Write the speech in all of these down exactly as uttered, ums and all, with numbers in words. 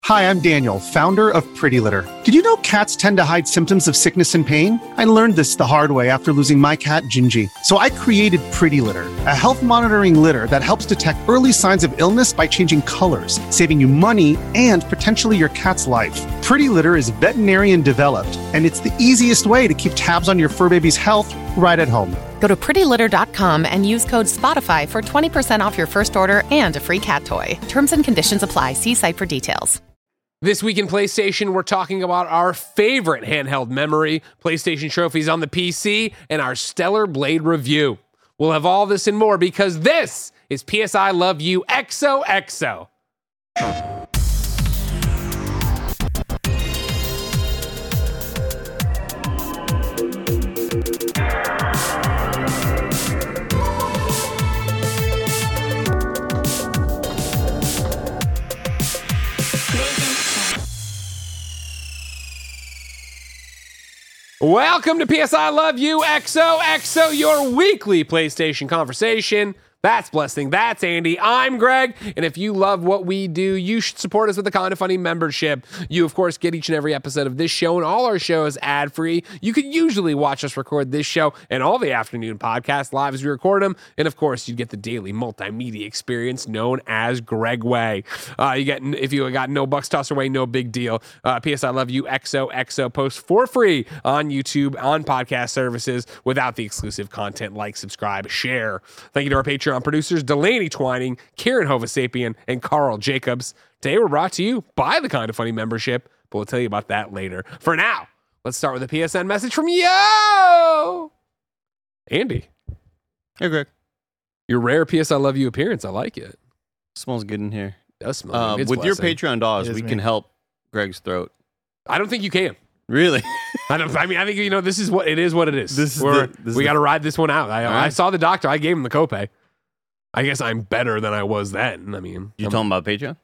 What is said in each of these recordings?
Hi, I'm Daniel, founder of Pretty Litter. Did you know cats tend to hide symptoms of sickness and pain? I learned this the hard way after losing my cat, Gingy. So I created Pretty Litter, a health monitoring litter that helps detect early signs of illness by changing colors, saving you money and potentially your cat's life. Pretty Litter is veterinarian developed, and it's the easiest way to keep tabs on your fur baby's health right at home. Go to pretty litter dot com and use code SPOTIFY for twenty percent off your first order and a free cat toy. Terms and conditions apply. See site for details. This week in PlayStation, we're talking about our favorite handheld memory, PlayStation trophies on the P C, and our Stellar Blade review. We'll have all this and more because this is P S I Love You X O X O. Welcome to P S I Love You X O X O, your weekly PlayStation conversation. That's Blessing, that's Andy, I'm Greg, and if you love what we do, you should support us with a Kinda Funny membership. You, of course, get each and every episode of this show and all our shows ad-free. You can usually watch us record this show and all the afternoon podcasts live as we record them, and of course, you get the daily multimedia experience known as Gregway. Uh, you get, if you got no bucks tossed away, no big deal. Uh, P S I Love You X O X O posts for free on YouTube, on podcast services, without the exclusive content like, subscribe, share. Thank you to our Patreon producers Delaney Twining, Kieran Hovasapian, and Carl Jacobs. Today we're brought to you by the Kinda Funny membership, but we'll tell you about that later. For now, let's start with a P S N message from Yo! Andy. Hey, Greg. Your rare P S I Love You appearance. I like it. Smells good in here. It does smell Uh, good. It's with your Blessing. Patreon dollars, It is we me. can help Greg's throat. I don't think you can. Really? I don't. I mean, I think, you know, this is what it is. What it is. This is We're- the- this is we the- got to ride this one out. I, All right. I saw the doctor. I gave him the copay. I guess I'm better than I was then. I mean, You I'm- told him about Patreon?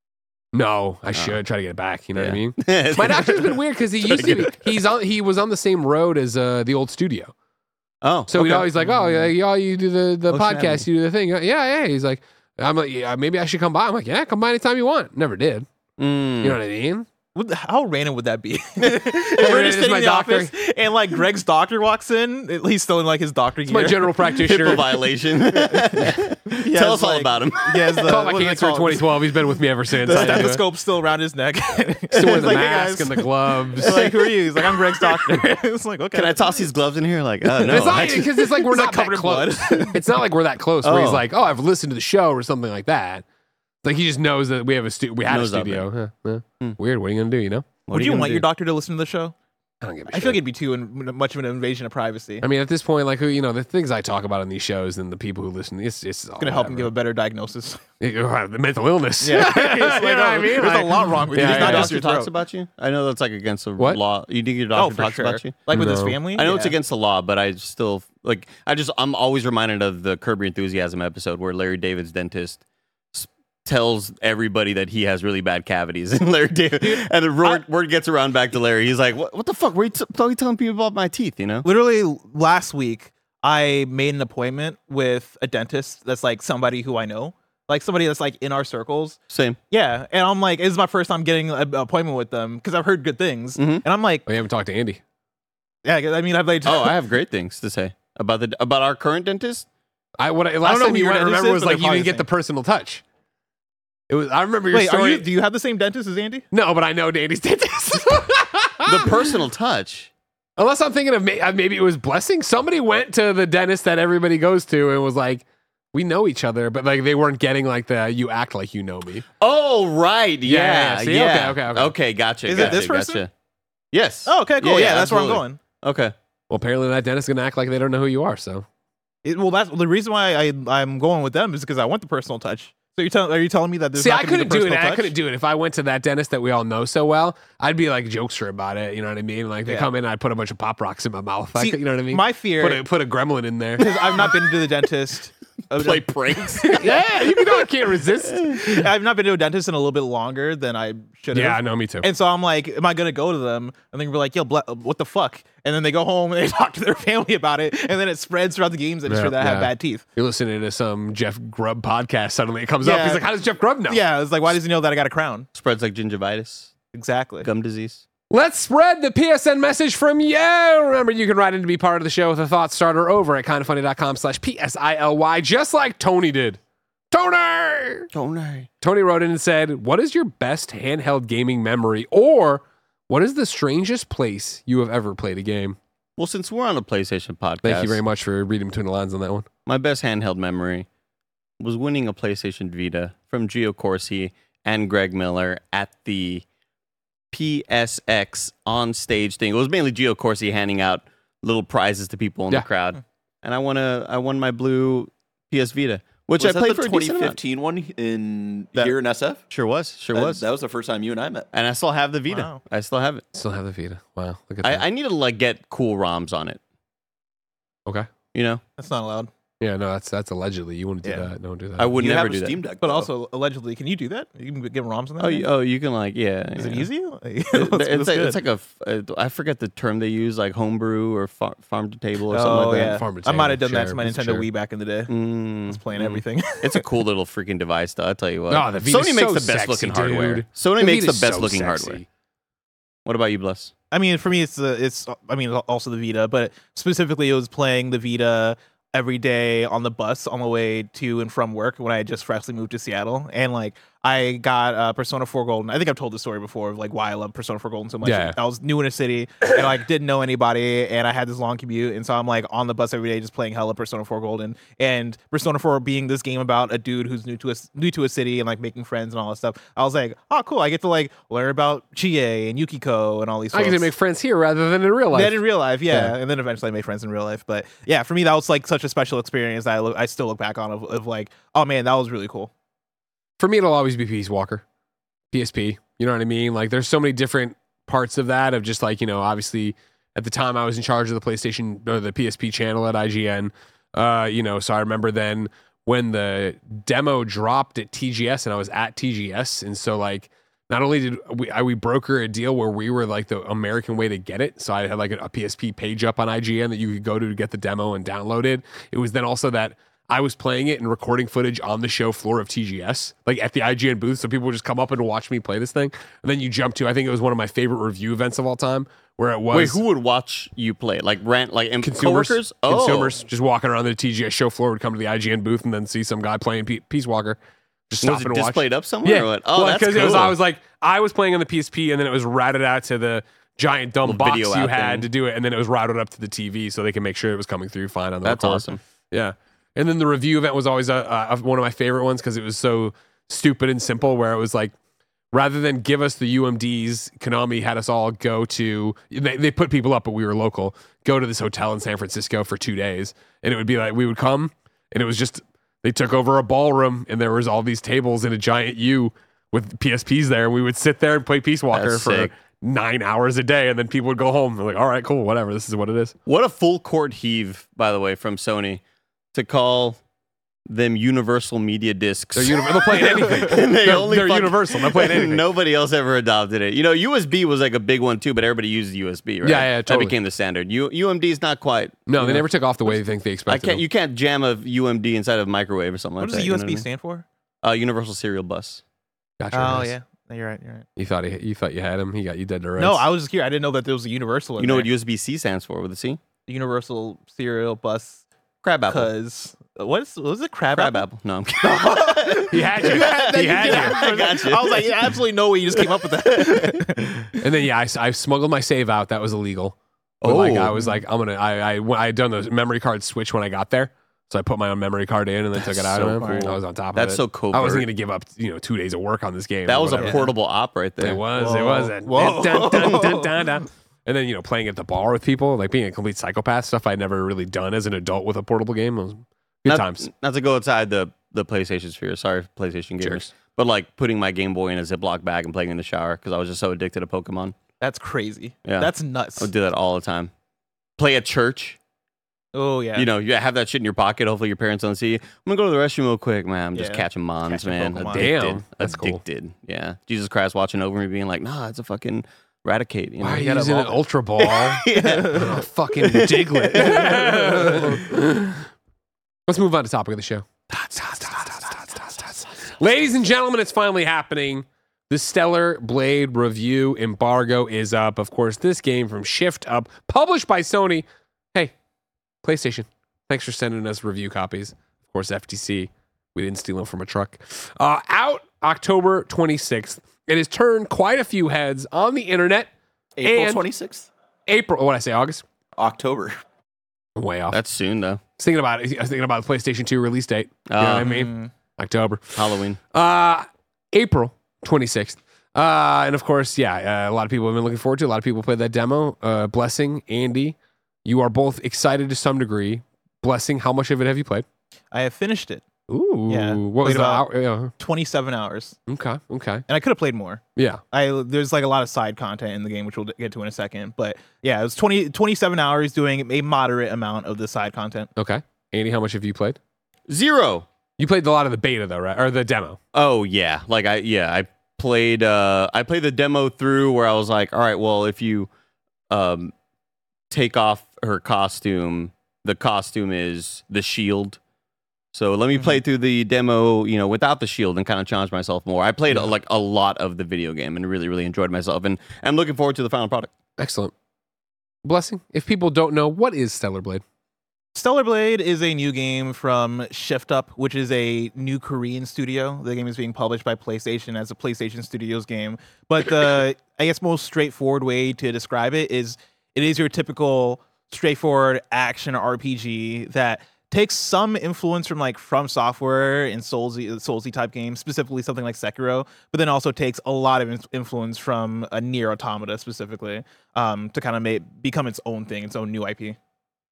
no, I should try to get it back. You know what I mean? Yeah. My doctor's been weird because he used to. Be, he's on. He was on the same road as uh, the old studio. Oh, So he's always like, "Oh, yeah, yeah, you do the the Oh, podcast, shabby. you do the thing." Yeah, yeah. He's like, "I'm like, yeah, maybe I should come by." I'm like, "Yeah, come by anytime you want." Never did. Mm. You know what I mean? What the- How random would that be? Random We're is just sitting my in the doctor. office, and like Greg's doctor walks in. He's still in like his doctor It's gear. my general practitioner. HIPAA violation. He Tell has, us all like- about him. He has the, Caught my what do they cancer in call it? twenty twelve. He's been with me ever since. The I- stethoscope still around his neck. Still wearing It's the like, hey, mask guys. and the gloves. It's like, who are you? He's like, I'm Greg's doctor. It's like, okay. Can I toss these gloves in here? Like, oh, no. it's not actually- because it's like we're It's, not like, covered that in close. blood. It's not like we're that close. Where he's Oh. like, "Oh, I've listened to the show" or something like that. Like he just knows that we have a stu- we had Knows a of studio. Huh, huh. Hmm. Weird. What are you gonna do? You know? What Would are you gonna want do? your doctor to listen to the show? I don't give a I shit. feel like it'd be too in, much of an invasion of privacy. I mean, at this point, like, who you know, the things I talk about on these shows and the people who listen, it's it's all It's gonna help him give a better diagnosis. the mental illness. Yeah. It's you like, know what I oh, mean? there's Like- a lot wrong with Yeah, you. It's yeah, not yeah. just Doctor your talks throat. about you? I know that's like against the What? law. You think your Oh, doctor for talks sure. about you? Like with his No. family. I know it's Yeah. against the law, but I still like. I just I'm always reminded of the Curb Your Enthusiasm episode where Larry David's dentist s- tells everybody that he has really bad cavities, and Larry David and the word, word gets around back to Larry. He's like, "What? What the fuck? Were you, t- were you telling people about my teeth? You know?" Literally last week, I made an appointment with a dentist that's like somebody who I know, like somebody that's like in our circles. Same. Yeah, and I'm like, this is my first time getting an appointment with them because I've heard good things, Mhm. and I'm like, We haven't talked to Andy. yeah, I mean, I've like, Oh, I have great things to say about the about our current dentist. I what I, last know time who you your went, I dentist remember is, was but like they're you probably didn't the get the same. personal touch. It was. I remember your wait, are story. you? Do you have the same dentist as Andy? No, but I know Andy's dentist. The personal touch. Unless I'm thinking of may- uh, maybe it was Blessing. Somebody went to the dentist that everybody goes to and was like, "We know each other," but like they weren't getting like the "you act like you know me." Oh, right. Yeah, Yeah. yeah, Yeah. see? Okay, okay, okay. Okay, gotcha. Is it gotcha, this person? Gotcha. Yes. Oh, okay, cool. Yeah, that's absolutely. where I'm going. Okay. Well, apparently that dentist gonna act like they don't know who you are. So It, well, that's the reason why I I'm going with them is because I want the personal touch. So you tell are you telling me that there's see, not I gonna be couldn't the do it. personal I touch? couldn't do it if I went to that dentist that we all know so well. I'd be like jokester about it. You know what I mean? Like they Yeah. come in, and I put a bunch of pop rocks in my mouth. I See, could- you know what I mean? My fear Put a put a gremlin in there. because I've not been to the dentist Play pranks. Yeah, you know I can't resist. I've not been to a dentist in a little bit longer than I should have. Yeah, no, me too. And so I'm like, am I gonna go to them? And then we're like, yo, ble- what the fuck? And then they go home and they talk to their family about it, and then it spreads throughout the games industry Yeah, that I have yeah. bad teeth. You're listening to some Jeff Grubb podcast. Suddenly it comes up. Yeah. He's like, "How does Jeff Grubb know?" Yeah, it's like, why does he know that I got a crown? Spreads like gingivitis, Exactly. gum disease. Let's spread the P S N message from you. Remember, you can write in to be part of the show with a thought starter over at kindoffunny.com slash P S I L Y, just like Tony did. Tony! Tony. Tony wrote in and said, what is your best handheld gaming memory? Or what is the strangest place you have ever played a game? Well, since we're on a PlayStation podcast, Thank you very much for reading between the lines on that one. my best handheld memory was winning a PlayStation Vita from Gio Corsi and Greg Miller at the P S X on stage thing. It was mainly Gio Corsi handing out little prizes to people in Yeah. the crowd, and I won a I won my blue P S Vita, which was I that played the for a twenty decent amount. fifteen one in That- here in S F? Sure was, sure That- was, That was the first time you and I met. and I still have the Vita. Wow. I still have it. Still have the Vita. Wow, look at that. I, I need to like get cool ROMs on it. okay. You know, That's not allowed. Yeah, no, that's that's allegedly. You want to do Yeah. that. Don't do that. I would you never have a do that. Steam Deck, But though. also, allegedly, can you do that? You can get ROMs on that? Oh, thing? you, oh, you can like yeah. Is it yeah. easy? It- Let's- it's, let's like, good. it's like a f- uh, I forget the term they use, like homebrew or far, farm to table or something Oh like that. yeah, Farm to I might have table, done that to sure, my Nintendo sure. Wii back in the day. I Mm, was playing mm. everything. It's a cool little freaking device, though. I tell you what. No, the Vita's Sony makes so the best sexy, looking hardware. dude. Sony The makes the Vita's best so looking sexy. hardware. What about you, Bless? I mean, for me, it's the it's. I mean, also the Vita, but specifically, it was playing the Vita every day on the bus on the way to and from work when I had just freshly moved to Seattle, and like I got uh, Persona four Golden. I think I've told the story before of like why I love Persona four Golden so much. Yeah. I was new in a city and like didn't know anybody, and I had this long commute, and so I'm like on the bus every day just playing hella Persona four Golden, and Persona four being this game about a dude who's new to a new to a city and like making friends and all that stuff. I was like, oh cool, I get to like learn about Chie and Yukiko and all these. I get to folks. make friends here rather than in real life. Then in real life, yeah. Yeah. And then eventually I made friends in real life. But yeah, for me, that was like such a special experience that I, look, I still look back on of, of like, oh man, that was really cool. For me, it'll always be Peace Walker, P S P. You know what I mean? Like, there's so many different parts of that. Of just like, you know, obviously at the time I was in charge of the PlayStation or the P S P channel at I G N. Uh, you know, so I remember then when the demo dropped at T G S, and I was at T G S, and so like. Not only did we I, we broker a deal where we were like the American way to get it, so I had like a, a P S P page up on I G N that you could go to to get the demo and download it. It was then also that I was playing it and recording footage on the show floor of T G S, like at the I G N booth, so people would just come up and watch me play this thing. And then you jump to, I think it was one of my favorite review events of all time, where it was Wait, who would watch you play? Like rent, like em- consumers, coworkers? Oh, consumers just walking around the T G S show floor would come to the I G N booth and then see some guy playing P- Peace Walker. Just stop was it and watch. displayed up somewhere? Yeah. Or what? Oh, well, that's cool. it was, I was like, I was playing on the P S P, and then it was routed out to the giant dumb Little box video you out had thing. to do it, and then it was routed up to the T V so they can make sure it was coming through fine on the That's record. awesome. Yeah. And then the review event was always a, a, one of my favorite ones because it was so stupid and simple, where it was like, rather than give us the U M Ds, Konami had us all go to, they, they put people up, but we were local, go to this hotel in San Francisco for two days. And it would be like, we would come, and it was just, they took over a ballroom, and there was all these tables in a giant U with P S Ps there. And we would sit there and play Peace Walker That's for sick. nine hours a day. And then people would go home. They're like, all right, cool, whatever. This is what it is. What a full court heave, by the way, from Sony to call them Universal Media Discs. They're, uni- they're playing anything. And they they're only they're fuck- universal. They're playing anything. Nobody else ever adopted it. You know, U S B was like a big one too, but everybody used U S B, right? Yeah, yeah, totally. That became the standard. U- UMD is not quite. No, you they know. never took off the way they think they I expected. can't. them. You can't jam a U M D inside of a microwave or something What like does that. the you U know S B what I mean? stand for? Uh, Universal Serial Bus. Gotcha. Oh Chris. yeah, no, you're right. You're right. You thought he, you thought you had him. He got you dead to rights. No, I was just here. I didn't know that there was a universal. In You know there. what U S B C stands for with a C? Universal Serial Bus. Crab apple. Cause what's what was it? Crab, Crab apple? apple. No, I'm kidding. he had you. he had you. I got you. I was like, yeah, absolutely no way you just came up with that. And then yeah, I, I smuggled my save out. That was illegal. But, like Oh. I was like, I'm gonna. I I I had done the memory card switch when I got there, so I put my own memory card in and then took it out so of it. cool. I was on top That's of it. so covert. I wasn't gonna give up, you know, two days of work on this game. That or was a whatever. portable op right there. It was. It Whoa. was. And, Whoa. dun, dun, dun, dun, dun. And then you know, playing at the bar with people, like being a complete psychopath, stuff I'd never really done as an adult with a portable game. It was good not, times. Not to go outside the, the PlayStation sphere. Sorry, PlayStation gamers. Cheers. But like putting my Game Boy in a Ziploc bag and playing in the shower because I was just so addicted to Pokemon. That's crazy. Yeah. That's nuts. I would do that all the time. Play at church. Oh yeah. You know, you have that shit in your pocket. Hopefully your parents don't see you. I'm gonna go to the restroom real quick, man. I'm just Yeah. catching mons, Catching man. Pokemon. Addicted. Damn, that's cool. Addicted. Yeah. Jesus Christ watching over me being like, nah, it's a fucking Raticate. You know? Why are you gotta using an evolve it. Ultra Ball? Oh, fucking Diglett. Let's move on to topic of the show. Ladies and gentlemen, it's finally happening. The Stellar Blade review embargo is up. Of course, this game from Shift Up, published by Sony. Hey, PlayStation, thanks for sending us review copies. Of course, F T C, we didn't steal them from a truck. Uh, out October twenty-sixth. It has turned quite a few heads on the internet. April and twenty-sixth? April, what did I say, August? October. I'm way off. That's soon, though. I was thinking about it. I was thinking about the PlayStation two release date. You know what I mean? Mm. October. Halloween. Uh, April twenty-sixth. Uh, and of course, yeah, uh, a lot of people have been looking forward to it. A lot of people played that demo. Uh, Blessing, Andy, you are both excited to some degree. Blessing, how much of it have you played? I have finished it. Ooh. Yeah. What was Played the about- hour? Yeah. twenty-seven hours. Okay. Okay. And I could have played more. Yeah. I there's like a lot of side content in the game, which we'll get to in a second. But yeah, it was twenty, twenty-seven hours doing a moderate amount of the side content. Okay. Andy, how much have you played? Zero. You played a lot of the beta though, right? Or the demo. Oh yeah, like I yeah I played uh I played the demo through where I was like, all right, well if you um take off her costume, the costume is the shield. So let me Mm-hmm. play through the demo, you know, without the shield and kind of challenge myself more. I played Yeah. like a lot of the video game and really really enjoyed myself, and I'm looking forward to the final product. Excellent. Blessing, if people don't know, what is Stellar Blade? Stellar Blade is a new game from Shift Up, which is a new Korean studio. The game is being published by PlayStation as a PlayStation Studios game. But the, I guess, most straightforward way to describe it is it is your typical straightforward action R P G that takes some influence from like From Software and Soulsy, Soulsy type games, specifically something like Sekiro, but then also takes a lot of in- influence from a Nier Automata specifically um, to kind of make, become its own thing, its own new I P.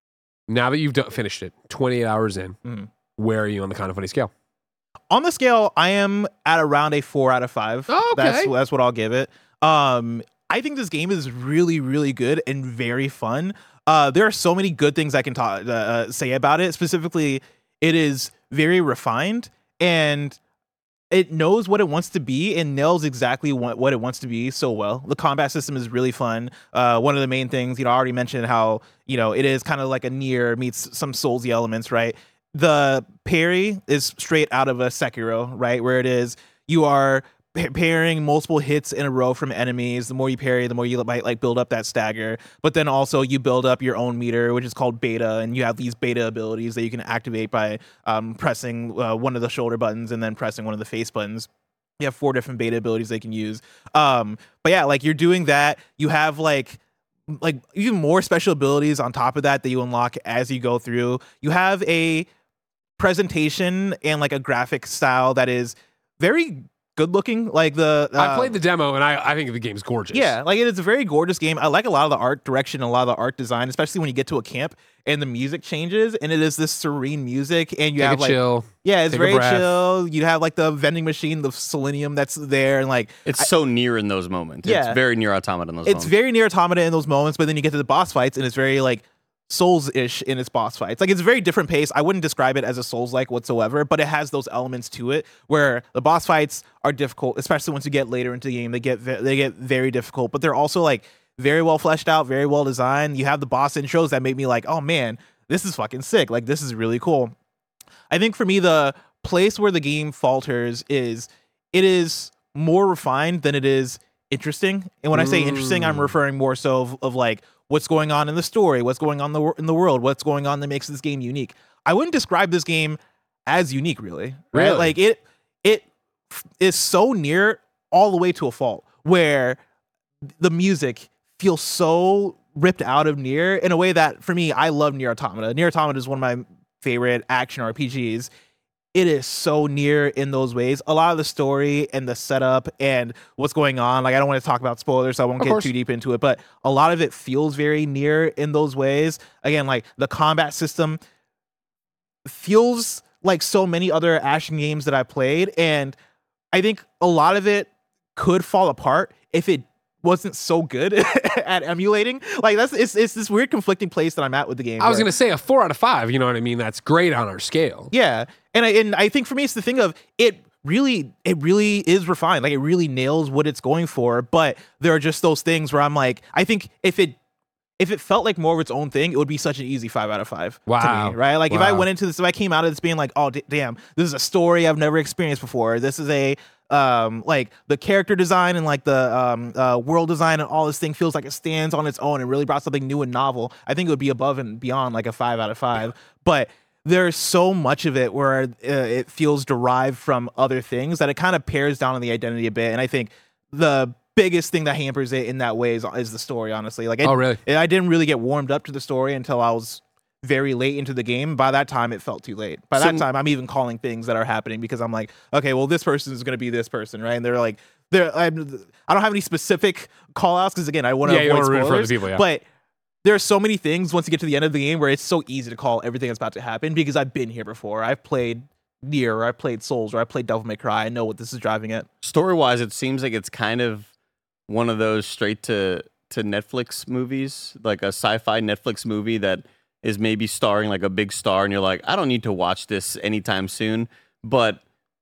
Now that you've done, finished it, twenty-eight hours in, Mhm. where are you on the Kind of Funny scale? On the scale, I am at around a four out of five. Oh, okay. That's that's what I'll give it. Um, I think this game is really, really good and very fun. Uh, there are so many good things I can ta- uh, say about it. Specifically, it is very refined and it knows what it wants to be and nails exactly what, what it wants to be so well. The combat system is really fun. Uh, one of the main things, you know, I already mentioned how, you know, it is kind of like a Nier meets some Soulsy elements, right? The parry is straight out of a Sekiro, right? Where it is, you are pa- parrying multiple hits in a row from enemies. The more you parry, the more you might like build up that stagger. But then also you build up your own meter, which is called beta, and you have these beta abilities that you can activate by um, pressing uh, one of the shoulder buttons and then pressing one of the face buttons. You have four different beta abilities they can use. Um, but yeah, like you're doing that. You have like like even more special abilities on top of that that you unlock as you go through. You have a presentation and like a graphic style that is very good looking. Like the uh, I played the demo and I, I think the game's gorgeous. yeah, like it is a very gorgeous game. I like a lot of the art direction, a lot of the art design, especially when you get to a camp and the music changes and it is this serene music and you Take have a like chill. yeah, it's take a very breath. chill. You have like the vending machine, the selenium that's there, and like It's so near in those moments. Yeah. It's very near Automata in those it's moments. very near Automata in those moments, but then you get to the boss fights and it's very like Souls-ish in its boss fights. Like it's a very different pace. I wouldn't describe it as a Souls-like whatsoever, but it has those elements to it where the boss fights are difficult, especially once you get later into the game. They get ve- they get very difficult, but they're also like very well fleshed out, very well designed. You have the boss intros that make me like, oh man, this is fucking sick. Like this is really cool. I think for me, the place where the game falters is it is more refined than it is interesting. And when I say interesting, I'm referring more so of, of like what's going on in the story, what's going on in the, wor- in the world, what's going on that makes this game unique. I wouldn't describe this game as unique, really. Right? Really? Like it, it f- is so near all the way to a fault where the music feels so ripped out of Nier in a way that, for me, I love Nier Automata. Nier Automata is one of my favorite action R P Gs. It is so near in those ways. A lot of the story and the setup and what's going on, like I don't want to talk about spoilers, so I won't Of get course. too deep into it, but a lot of it feels very near in those ways. Again, like the combat system feels like so many other action games that I played, and I think a lot of it could fall apart if it wasn't so good at emulating. Like that's it's it's this weird conflicting place that I'm at with the game. I was where- gonna say a four out of five. You know what I mean? That's great on our scale. Yeah, and I and I think for me it's the thing of it really it really is refined. Like it really nails what it's going for. But there are just those things where I'm like, I think if it if it felt like more of its own thing, it would be such an easy five out of five Wow. to me, right? Like if I Wow. went into this, if I came out of this being like, oh d- damn, this is a story I've never experienced before. This is a um like the character design and like the um uh, world design and all this thing feels like it stands on its own and really brought something new and novel. I think it would be above and beyond like a five out of five. But there's so much of it where uh, it feels derived from other things that it kind of pairs down on the identity a bit. And I think the biggest thing that hampers it in that way is, is the story, honestly. Like, it, Oh, really? I didn't really get warmed up to the story until I was very late into the game. By that time, it felt too late. By that So- time, I'm even calling things that are happening because I'm like, okay, well, this person is going to be this person, right? And they're like, they're I'm, I don't have any specific call outs because again, I want to Yeah, you avoid don't wanna root for other spoilers. people, yeah. But there are so many things once you get to the end of the game where it's so easy to call everything that's about to happen because I've been here before. I've played Nier, or I played Souls, or I played Devil May Cry. I know what this is driving at. Story wise, it seems like it's kind of one of those straight to to Netflix movies, like a sci-fi Netflix movie that is maybe starring like a big star, and you're like, I don't need to watch this anytime soon. But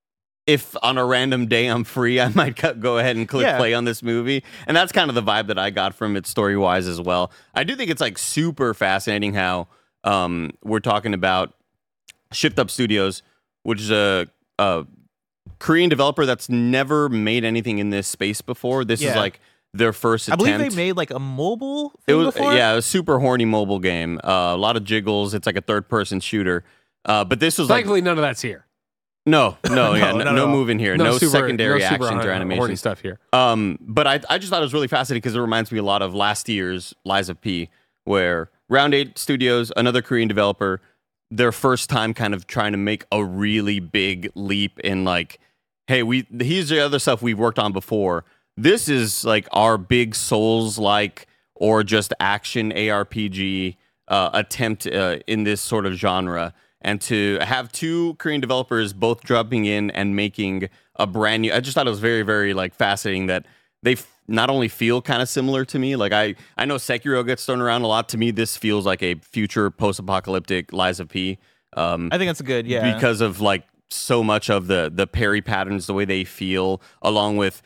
if on a random day I'm free, I might co- go ahead and click Yeah. play on this movie. And that's kind of the vibe that I got from it story wise as well. I do think it's like super fascinating how um, we're talking about Shift Up Studios, which is a, a Korean developer that's never made anything in this space before. This is Yeah. like their first I attempt. believe they made like a mobile It thing was before. yeah, a super horny mobile game. Uh, a lot of jiggles. It's like a third person shooter. Uh, but this was like Thankfully, none of that's here. no, no, yeah, No, no, not at no all. move in here, no, super, secondary no super actions or hor- animation horny stuff here. Um, but I, I just thought it was really fascinating because it reminds me a lot of last year's Lies of P, where Round Eight Studios, another Korean developer, their first time kind of trying to make a really big leap in like, hey, we here's the other stuff we've worked on before. This is like our big Souls-like or just action A R P G uh, attempt uh, in this sort of genre. And to have two Korean developers both jumping in and making a brand new, I just thought it was very, very like fascinating that they f- not only feel kind of similar to me. Like I, I know Sekiro gets thrown around a lot. To me, this feels like a future post-apocalyptic Lies of P. Um, I think that's a good, yeah. because of like so much of the the parry patterns, the way they feel, along with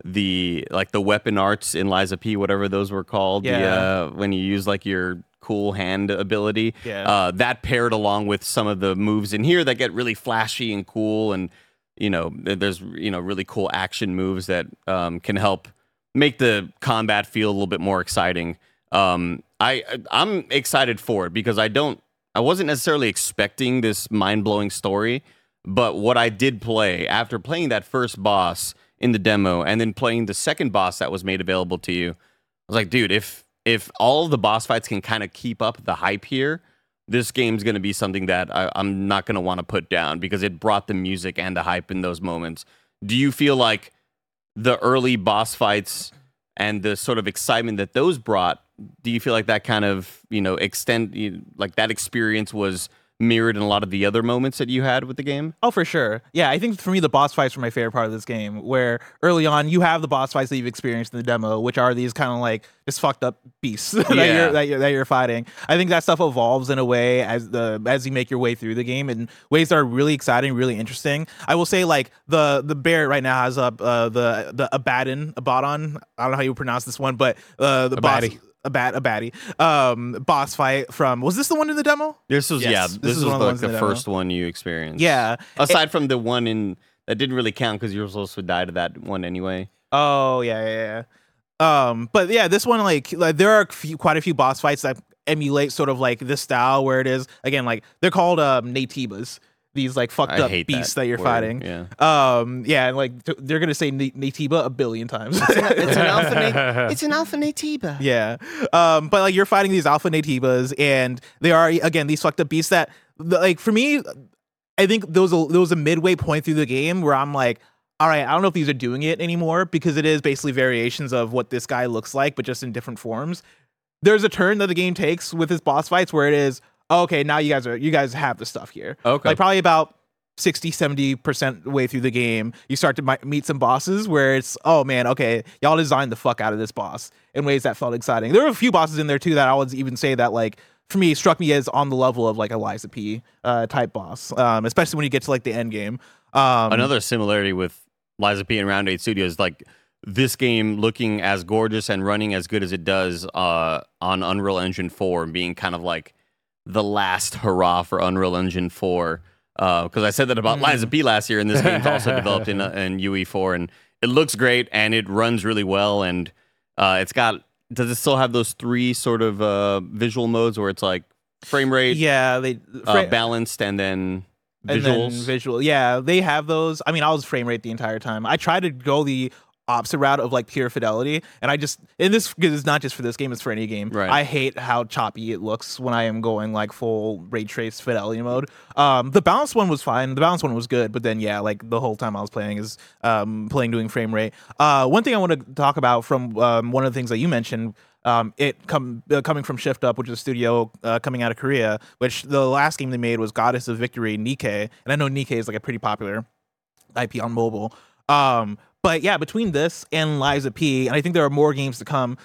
the like the weapon arts in Lies of P, whatever those were called. The, Yeah. uh, when you use like your cool hand ability. Yeah. Uh, that paired along with some of the moves in here that get really flashy and cool, and you know, th- there's you know really cool action moves that um, can help make the combat feel a little bit more exciting. Um, I I'm excited for it because I don't I wasn't necessarily expecting this mind blowing story, but what I did play after playing that first boss in the demo and then playing the second boss that was made available to you, I was like, dude, if if all of the boss fights can kind of keep up the hype here, this game's going to be something that I, I'm not going to want to put down because it brought the music and the hype in those moments. Do you feel like the early boss fights and the sort of excitement that those brought, do you feel like that kind of, you know, extend, you, like that experience was mirrored in a lot of the other moments that you had with the game? Oh, for sure. Yeah, I think for me, the boss fights were my favorite part of this game, where early on, you have the boss fights that you've experienced in the demo, which are these kind of like just fucked up beasts that, Yeah. you're, that, you're, that you're fighting. I think that stuff evolves in a way as the as you make your way through the game in ways that are really exciting, really interesting. I will say, like, the the bear right now has up uh, the, the Abaddon, Abaddon, I don't know how you pronounce this one, but uh, the boss... Abadi. A bat, a baddie, um, boss fight from. Was this the one in the demo? This was, Yes, yeah, this this, is was one of the like ones in the the demo. first one you experienced. Yeah. Aside from the one in, that didn't really count because you were supposed to die to that one anyway. Oh yeah, yeah, yeah. Um, but yeah, this one like, like there are a few, quite a few boss fights that emulate sort of like this style where it is again like they're called um Natibas. These like fucked I up hate beasts that that, you're word, fighting. yeah. Um. Yeah, and like t- they're gonna say Na- Natiba a billion times. It's an alpha. Na- it's an alpha natiba. Yeah. Um, but like you're fighting these alpha natibas, and they are again these fucked up beasts that the- like for me, I think there was a there was a midway point through the game where I'm like, all right, I don't know if these are doing it anymore because it is basically variations of what this guy looks like, but just in different forms. There's a turn that the game takes with his boss fights where it is, oh, okay, now you guys are you guys have the stuff here. Okay. Like probably about sixty, seventy percent way through the game, you start to mi- meet some bosses where it's, oh man, okay, y'all designed the fuck out of this boss in ways that felt exciting. There were a few bosses in there too that I would even say that like, for me, struck me as on the level of like a Lies of P uh, type boss, um, especially when you get to like the end game. Um, Another similarity with Lies of P and Round eight Studios, like this game looking as gorgeous and running as good as it does uh, on Unreal Engine four, being kind of like the last hurrah for Unreal Engine four. Because uh, I said that about mm. Lies of P last year, and this game's also developed in, uh, in U E four, and it looks great, and it runs really well, and uh, it's got, does it still have those three sort of uh, visual modes where it's like frame rate, yeah, they fra- uh, balanced, and then visuals? And then visual, yeah, they have those. I mean, I was frame rate the entire time. I tried to go the opposite route of like pure fidelity, and I just, and this is not just for this game, it's for any game. Right. I hate how choppy it looks when I am going like full ray trace fidelity mode. Um, the balanced one was fine. The balanced one was good, but then yeah, like the whole time I was playing is um playing doing frame rate. Uh, one thing I want to talk about from um, one of the things that you mentioned. Um, it come uh, coming from Shift Up, which is a studio uh, coming out of Korea, which the last game they made was Goddess of Victory, Nikke, and I know Nikke is like a pretty popular I P on mobile. Um, but yeah, between this and Lies of P, and I think there are more games to come.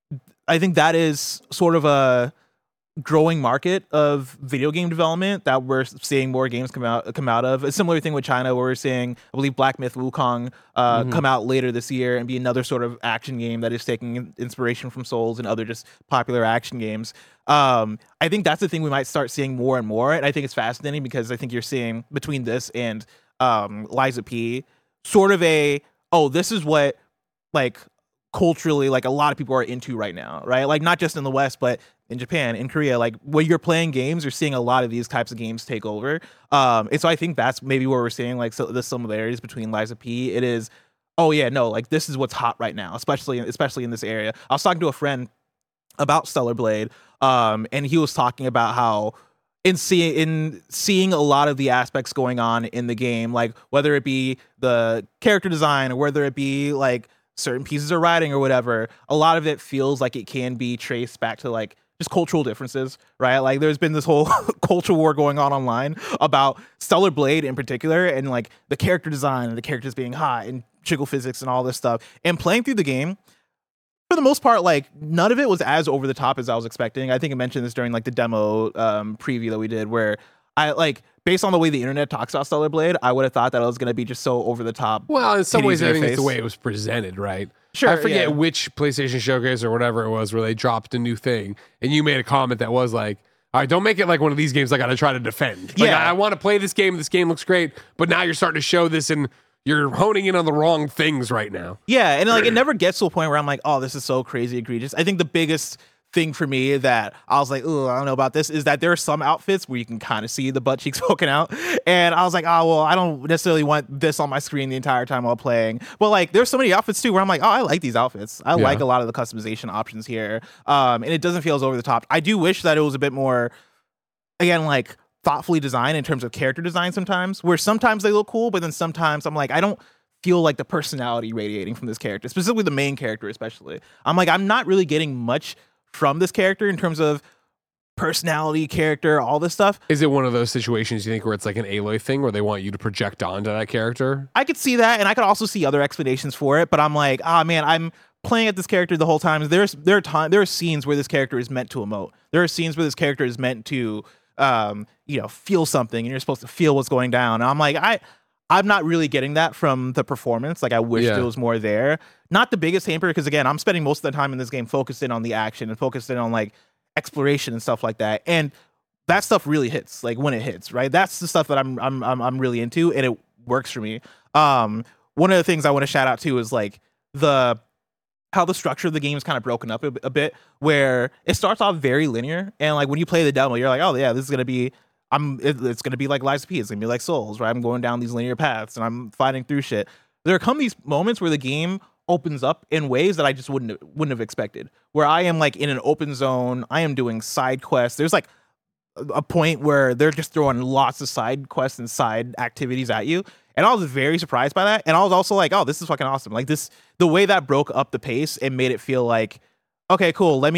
I think that is sort of a growing market of video game development that we're seeing more games come out come out of. A similar thing with China, where we're seeing, I believe, Black Myth Wukong uh, mm-hmm. come out later this year and be another sort of action game that is taking inspiration from Souls and other just popular action games. Um, I think that's the thing we might start seeing more and more, and I think it's fascinating because I think you're seeing between this and um, Lies of P sort of a, oh, this is what like culturally like a lot of people are into right now, right? Like not just in the West, but in Japan, in Korea, like when you're playing games, you're seeing a lot of these types of games take over. Um, and so I think that's maybe where we're seeing like so the similarities between Lies of P. It is, oh yeah, no, like this is what's hot right now, especially especially in this area. I was talking to a friend about Stellar Blade, um, and he was talking about how in seeing in seeing a lot of the aspects going on in the game, like whether it be the character design or whether it be like certain pieces of writing or whatever, a lot of it feels like it can be traced back to like just cultural differences, right? Like there's been this whole culture war going on online about Stellar Blade in particular, and like the character design and the characters being hot and jiggle physics and all this stuff. And playing through the game, for the most part, like none of it was as over the top as I was expecting. I think I mentioned this during like the demo um, preview that we did, where I like, based on the way the internet talks about Stellar Blade, I would have thought that it was going to be just so over the top. Well, in some ways, I think face. it's the way it was presented, right? Sure, I forget yeah. which PlayStation Showcase or whatever it was where they dropped a new thing, and you made a comment that was like, all right, don't make it like one of these games I got to try to defend. Like, Yeah. I, I want to play this game. This game looks great, but now you're starting to show this and you're honing in on the wrong things right now. Yeah, and like it never gets to a point where I'm like, oh, this is so crazy egregious. I think the biggest thing for me that I was like, oh, I don't know about this, is that there are some outfits where you can kind of see the butt cheeks poking out. And I was like, oh, well, I don't necessarily want this on my screen the entire time while playing. But like, there's so many outfits too where I'm like, oh, I like these outfits. I Yeah. like a lot of the customization options here. Um, and it doesn't feel as over the top. I do wish that it was a bit more, again, like thoughtfully designed in terms of character design sometimes, where sometimes they look cool, but then sometimes I'm like, I don't feel like the personality radiating from this character, specifically the main character especially. I'm like, I'm not really getting much from this character in terms of personality, character, all this stuff. Is it one of those situations you think where it's like an Aloy thing where they want you to project onto that character? I could see that, and I could also see other explanations for it, but I'm like, ah, man, I'm playing at this character the whole time. There's there are time there are scenes where this character is meant to emote. There are scenes where this character is meant to um, you know, feel something, and you're supposed to feel what's going down. And I'm like, I I'm not really getting that from the performance. Like, I wish Yeah. there was more there. Not the biggest hamper, because again, I'm spending most of the time in this game focused in on the action and focused in on like exploration and stuff like that. And that stuff really hits, like when it hits, right? That's the stuff that I'm I'm I'm, I'm really into, and it works for me. Um, one of the things I want to shout out to is like the how the structure of the game is kind of broken up a, a bit, where it starts off very linear, and like when you play the demo, you're like, oh yeah, this is gonna be. I'm. It, it's gonna be like Lies of P. It's gonna be like Souls, right? I'm going down these linear paths and I'm fighting through shit. There come these moments where the game opens up in ways that I just wouldn't wouldn't have expected. Where I am like in an open zone. I am doing side quests. There's like a, a point where they're just throwing lots of side quests and side activities at you, and I was very surprised by that. And I was also like, oh, this is fucking awesome. Like this, the way that broke up the pace and made it feel like, okay, cool. Let me.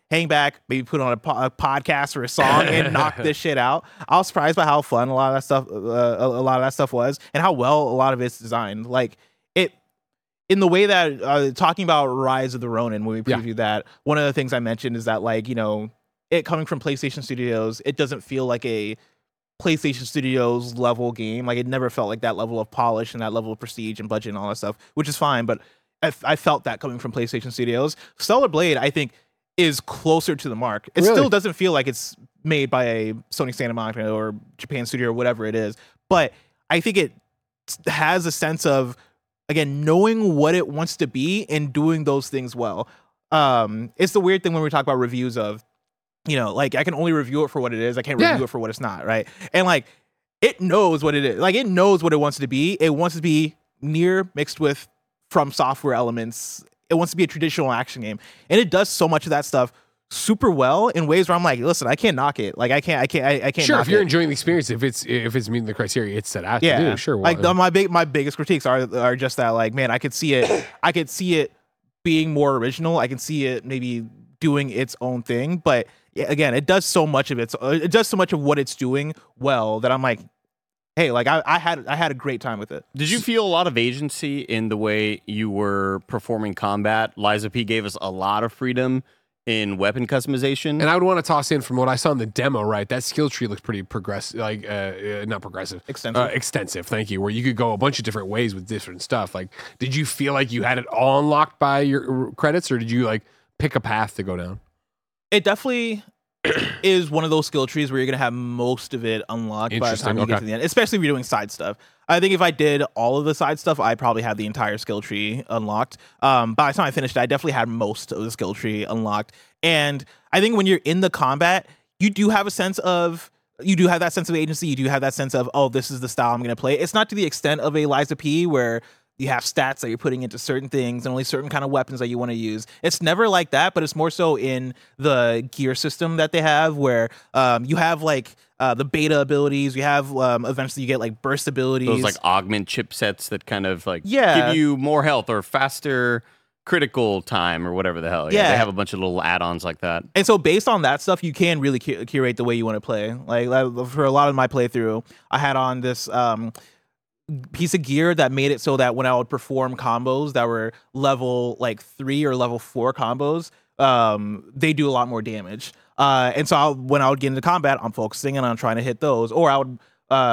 hang back, maybe put on a, po- a podcast or a song and knock this shit out. I was surprised by how fun a lot of that stuff, uh, a, a lot of that stuff was, and how well a lot of it's designed. Like it, in the way that uh, talking about Rise of the Ronin when we previewed yeah. that, one of the things I mentioned is that like you know, it coming from PlayStation Studios, it doesn't feel like a PlayStation Studios level game. Like it never felt like that level of polish and that level of prestige and budget and all that stuff, which is fine. But I, I felt that coming from PlayStation Studios. Stellar Blade, I think, is closer to the mark. It really? still doesn't feel like it's made by a Sony Santa Monica or Japan Studio or whatever it is. But I think it has a sense of, again, knowing what it wants to be and doing those things well. Um, it's the weird thing when we talk about reviews of, you know, like I can only review it for what it is. I can't review yeah. it for what it's not, right? And like it knows what it is. Like it knows what it wants to be. It wants to be Nier mixed with From Software elements. It wants to be a traditional action game, and it does so much of that stuff super well in ways where I'm like, listen, I can't knock it. Like I can't, I can't, I, I can't. Sure, knock if you're it. enjoying the experience, if it's if it's meeting the criteria it's set out yeah. to do, sure. Like well, my big, my biggest critiques are are just that, like, man, I could see it, I could see it being more original. I can see it maybe doing its own thing, but yeah, again, it does so much of it. It does so much of what it's doing well that I'm like, hey, like I, I had I had a great time with it. Did you feel a lot of agency in the way you were performing combat? Liza P gave us a lot of freedom in weapon customization. And I would want to toss in from what I saw in the demo, right? That skill tree looks pretty progressive, like uh, uh, not progressive, extensive. Uh, extensive. Thank you. Where you could go a bunch of different ways with different stuff. Like, did you feel like you had it all unlocked by your credits, or did you like pick a path to go down? It definitely is one of those skill trees where you're gonna have most of it unlocked by the time you okay. get to the end, especially if you're doing side stuff. I think if I did all of the side stuff, I'd probably have the entire skill tree unlocked. Um, by the time I finished it, I definitely had most of the skill tree unlocked. And I think when you're in the combat, you do have a sense of, you do have that sense of agency. You do have that sense of, oh, this is the style I'm going to play. It's not to the extent of a Liza P where you have stats that you're putting into certain things and only certain kind of weapons that you want to use. It's never like that, but it's more so in the gear system that they have where um, you have like uh, the beta abilities. You have um, eventually you get like burst abilities. Those like augment chipsets that kind of like yeah. give you more health or faster critical time or whatever the hell. Yeah, yeah. They have a bunch of little add-ons like that. And so based on that stuff, you can really cu- curate the way you want to play. Like, like for a lot of my playthrough, I had on this um, piece of gear that made it so that when I would perform combos that were level like three or level four combos, um, they do a lot more damage. Uh, and so I'll, when I would get into combat, I'm focusing on trying to hit those. Or I would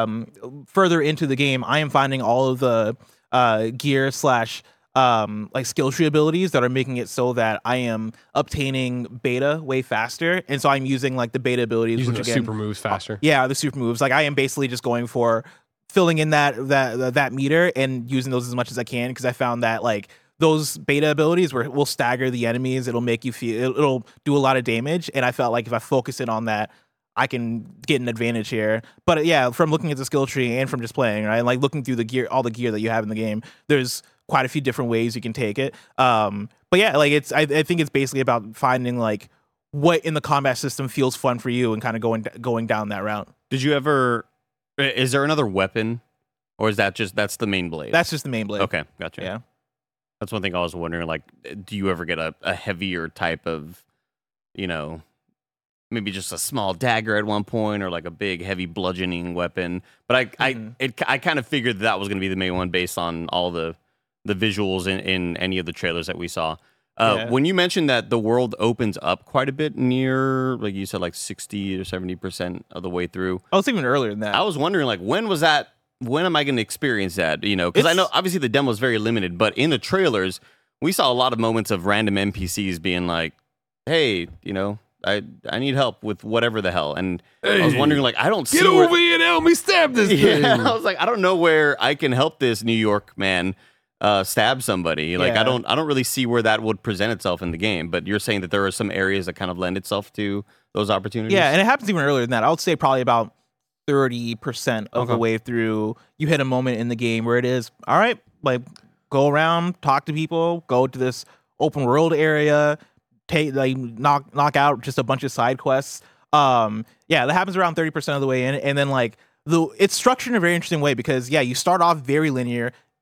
um, further into the game, I am finding all of the uh, gear slash um, like skill tree abilities that are making it so that I am obtaining beta way faster. And so I'm using like the beta abilities, using which the again, super moves faster. Yeah, the super moves. Like I am basically just going for filling in that that that meter and using those as much as I can, because I found that like those beta abilities where will stagger the enemies, it'll make you feel, it'll do a lot of damage, and I felt like if I focus in on that, I can get an advantage here. But yeah, from looking at the skill tree and from just playing, right, like looking through the gear, all the gear that you have in the game, there's quite a few different ways you can take it. Um, but yeah, like it's I, I think it's basically about finding like what in the combat system feels fun for you and kind of going going down that route. Did you ever? Is there another weapon, or is that just that's the main blade? That's just the main blade. Okay, gotcha. Yeah, that's one thing I was wondering. Like, do you ever get a, a heavier type of, you know, maybe just a small dagger at one point, or like a big heavy bludgeoning weapon? But I, mm-hmm. I, it, I kind of figured that, that was going to be the main one based on all the the visuals in, in any of the trailers that we saw. Uh, yeah. When you mentioned that the world opens up quite a bit near, like you said, like sixty or seventy percent of the way through. Oh, it's even earlier than that. I was wondering, like, when was that? When am I going to experience that? You know, because I know obviously the demo is very limited, but in the trailers, we saw a lot of moments of random N P Cs being like, hey, you know, I I need help with whatever the hell. And hey, I was wondering, like, I don't see Get where, over here and help me stab this yeah, thing. I was like, I don't know where I can help this New York man Uh, stab somebody. Like, yeah. I don't I don't really see where that would present itself in the game, but you're saying that there are some areas that kind of lend itself to those opportunities. Yeah, and it happens even earlier than that. I would say probably about thirty percent of okay. the way through, you hit a moment in the game where it is, all right, like, go around, talk to people, go to this open world area, take like knock knock out just a bunch of side quests. Um, yeah, that happens around thirty percent of the way in, and then like the it's structured in a very interesting way because yeah, you start off very linear.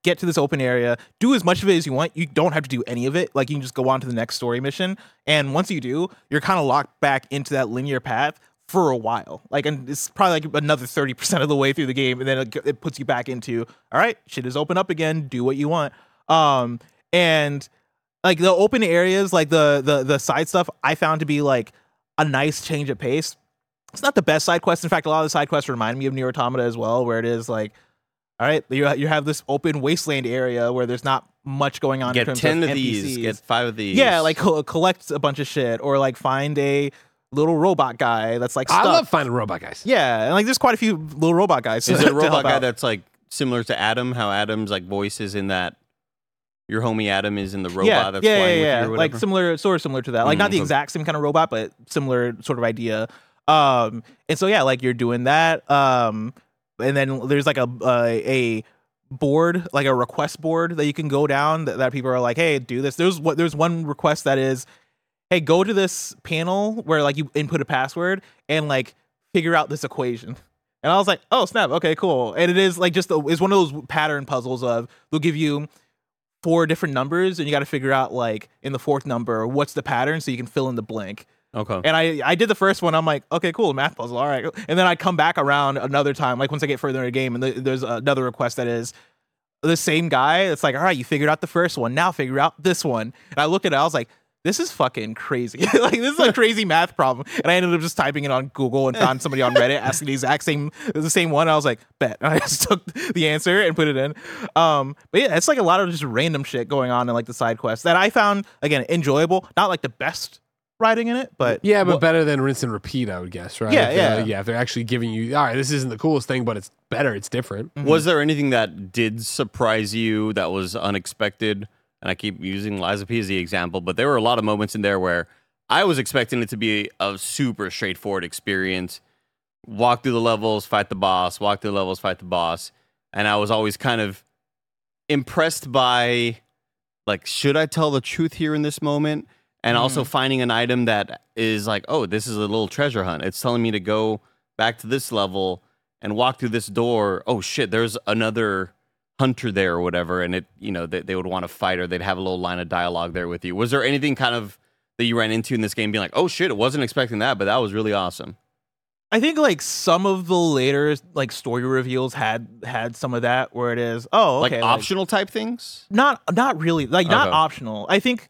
get to this open area, do as much of it as you want. You don't have to do any of it. Like, you can just go on to the next story mission. And once you do, you're kind of locked back into that linear path for a while. Like, and it's probably like another thirty percent of the way through the game. And then it, it puts you back into, all right, shit is open up again. Do what you want. Um, and like the open areas, like the, the, the side stuff, I found to be like a nice change of pace. It's not the best side quest. In fact, a lot of the side quests remind me of Nier Automata as well, where it is like, all right, you you have this open wasteland area where there's not much going on. Get in terms ten of, of N P Cs. these. Get five of these. Yeah, like co- collect a bunch of shit, or like find a little robot guy that's like stuck. I love finding robot guys. Yeah, and like there's quite a few little robot guys. Is it a to robot help guy out. that's like similar to Adam? How Adam's like voice is in that. Your homie Adam is in the robot yeah, that's yeah, flying yeah, with yeah. you or Like whatever? similar, sort of similar to that. Like Mm, not the okay. exact same kind of robot, but similar sort of idea. Um, and so yeah, like you're doing that. Um, and then there's like a a, a board, like a request board that you can go down that, that people are like, hey, do this. There's what there's one request that is, hey, go to this panel where like you input a password and like figure out this equation. And I was like, oh snap, okay, cool. And it is like just a, it's one of those pattern puzzles of they'll give you four different numbers and you got to figure out like in the fourth number what's the pattern so you can fill in the blank. Okay. And I I did the first one. I'm like, okay, cool, math puzzle, all right. And then I come back around another time, like once I get further in the game, and th- there's another request that is the same guy. It's like, all right, you figured out the first one, now figure out this one. And I look at it, I was like, this is fucking crazy. Like this is a crazy math problem. And I ended up just typing it on Google and found somebody on Reddit asking the exact same the same one. I was like, bet. And I just took the answer and put it in. Um, but yeah, it's like a lot of just random shit going on in like the side quests that I found again enjoyable. Not like the best writing in it, but Yeah, but well, better than rinse and repeat, I would guess, right? Yeah, If they're- yeah. yeah. If they're actually giving you, all right, this isn't the coolest thing, but it's better, it's different. Was there anything that did surprise you that was unexpected? And I keep using Liza P as the example, but there were a lot of moments in there where I was expecting it to be a super straightforward experience. Walk through the levels, fight the boss, walk through the levels, fight the boss. And I was always kind of impressed by, like, should I tell the truth here in this moment? And also finding an item that is like, oh, this is a little treasure hunt. It's telling me to go back to this level and walk through this door. Oh, shit, there's another hunter there or whatever, and it, you know, they, they would want to fight, or they'd have a little line of dialogue there with you. Was there anything kind of that you ran into in this game being like, oh shit, I wasn't expecting that, but that was really awesome? I think like some of the later like story reveals had had some of that where it is, oh, okay, Like optional type things? not not really like not Okay. optional. I think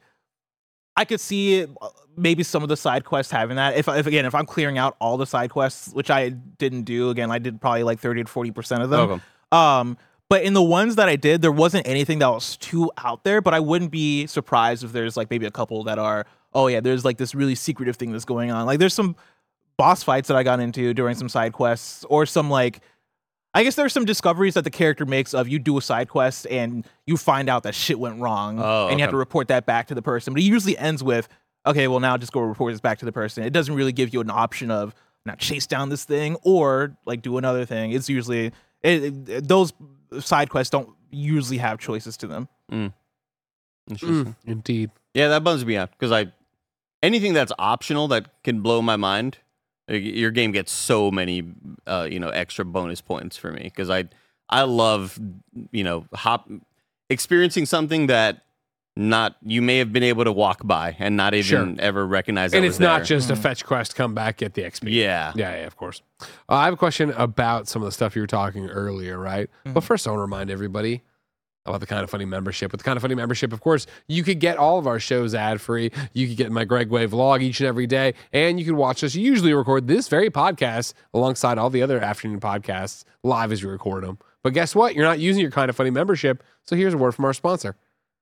I could see it, maybe some of the side quests having that. If, if again, if I'm clearing out all the side quests, which I didn't do, again, I did probably like thirty to forty percent of them. Okay. Um, but in the ones that I did, there wasn't anything that was too out there, but I wouldn't be surprised if there's like maybe a couple that are, oh yeah, there's like this really secretive thing that's going on. Like there's some boss fights that I got into during some side quests, or some like, I guess there's some discoveries that the character makes of you do a side quest and you find out that shit went wrong, Oh, and you have okay. to report that back to the person. But it usually ends with, okay, well now just go report this back to the person. It doesn't really give you an option of now chase down this thing or like do another thing. It's usually it, it, those side quests don't usually have choices to them. Interesting. Mm, indeed. Yeah, that bums me out because I anything that's optional that can blow my mind. like, Your game gets so many, uh, you know, extra bonus points for me because I, I love, you know, hop experiencing something that not you may have been able to walk by and not even Sure. ever recognize. And that it's was not there. just a fetch quest, come back, get the X P. Yeah. Yeah, yeah, of course. Uh, I have a question about some of the stuff you were talking earlier, right? Mm-hmm. But first, I want to remind everybody about the Kind of Funny membership. With the Kind of Funny membership, of course, you could get all of our shows ad-free. You could get my Greg Way vlog each and every day, and you can watch us usually record this very podcast alongside all the other afternoon podcasts live as we record them. But guess what? You're not using your Kind of Funny membership, so here's a word from our sponsor.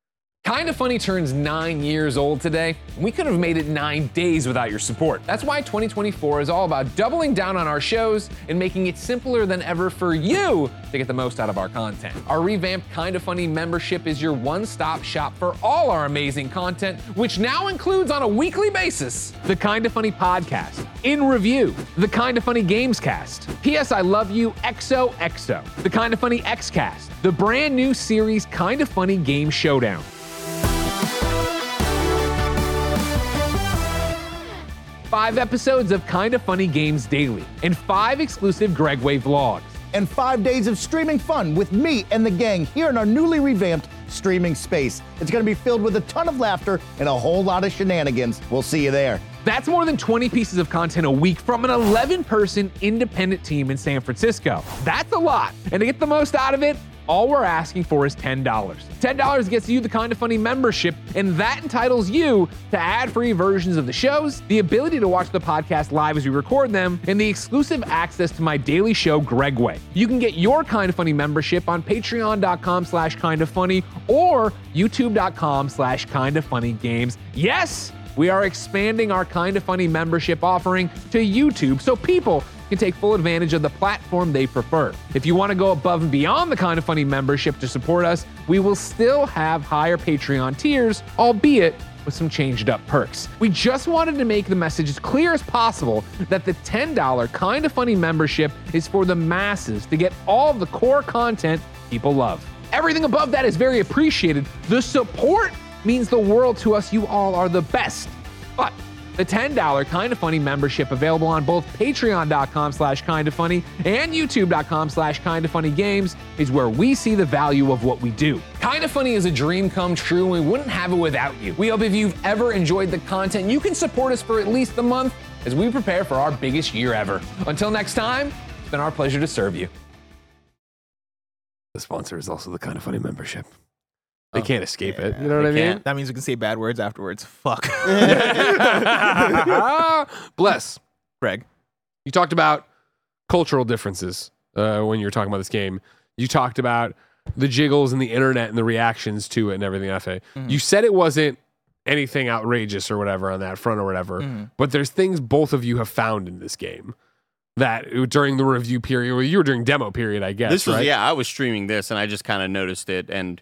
Kinda Funny turns nine years old today. We could have made it nine days without your support. That's why twenty twenty-four is all about doubling down on our shows and making it simpler than ever for you to get the most out of our content. Our revamped Kinda Funny membership is your one-stop shop for all our amazing content, which now includes on a weekly basis the Kinda Funny podcast, In Review, the Kinda Funny Games Cast, P S I Love You X O X O, the Kinda Funny X-Cast, the brand new series Kinda Funny Game Showdown. Five episodes of Kinda Funny Games daily, and five exclusive Greg Way vlogs. and five days of streaming fun with me and the gang here in our newly revamped streaming space. It's going to be filled with a ton of laughter and a whole lot of shenanigans. We'll see you there. That's more than twenty pieces of content a week from an eleven person independent team in San Francisco. That's a lot. And to get the most out of it, all we're asking for is ten dollars. ten dollars gets you the Kinda Funny membership, and that entitles you to ad-free versions of the shows, the ability to watch the podcast live as we record them, and the exclusive access to my daily show, Greg Way. You can get your Kinda Funny membership on patreon.com slash kinda funny or youtube.com slash kinda funny games. Yes! We are expanding our Kinda Funny membership offering to YouTube so people can take full advantage of the platform they prefer. If you want to go above and beyond the Kinda Funny membership to support us, we will still have higher Patreon tiers, albeit with some changed up perks. We just wanted to make the message as clear as possible that the ten dollars Kinda Funny membership is for the masses to get all the core content people love. Everything above that is very appreciated. The support means the world to us. You all are the best. But the ten dollars Kinda Funny membership available on both patreon.com slash kinda funny and youtube.com slash kinda funny games is where we see the value of what we do. Kinda Funny is a dream come true, and we wouldn't have it without you. We hope if you've ever enjoyed the content, you can support us for at least a month as we prepare for our biggest year ever. Until next time, it's been our pleasure to serve you. The sponsor is also the Kinda Funny membership. They Oh, can't escape yeah, it. You know what I they mean? can't. That means we can say bad words afterwards. Fuck. Bless. Greg. You talked about cultural differences uh, when you were talking about this game. You talked about the jiggles and the internet and the reactions to it and everything. F A. Mhm. You said it wasn't anything outrageous or whatever on that front or whatever, Mhm. but there's things both of you have found in this game that during the review period, or you were during demo period, I guess. This was right? yeah, I was streaming this and I just kind of noticed it and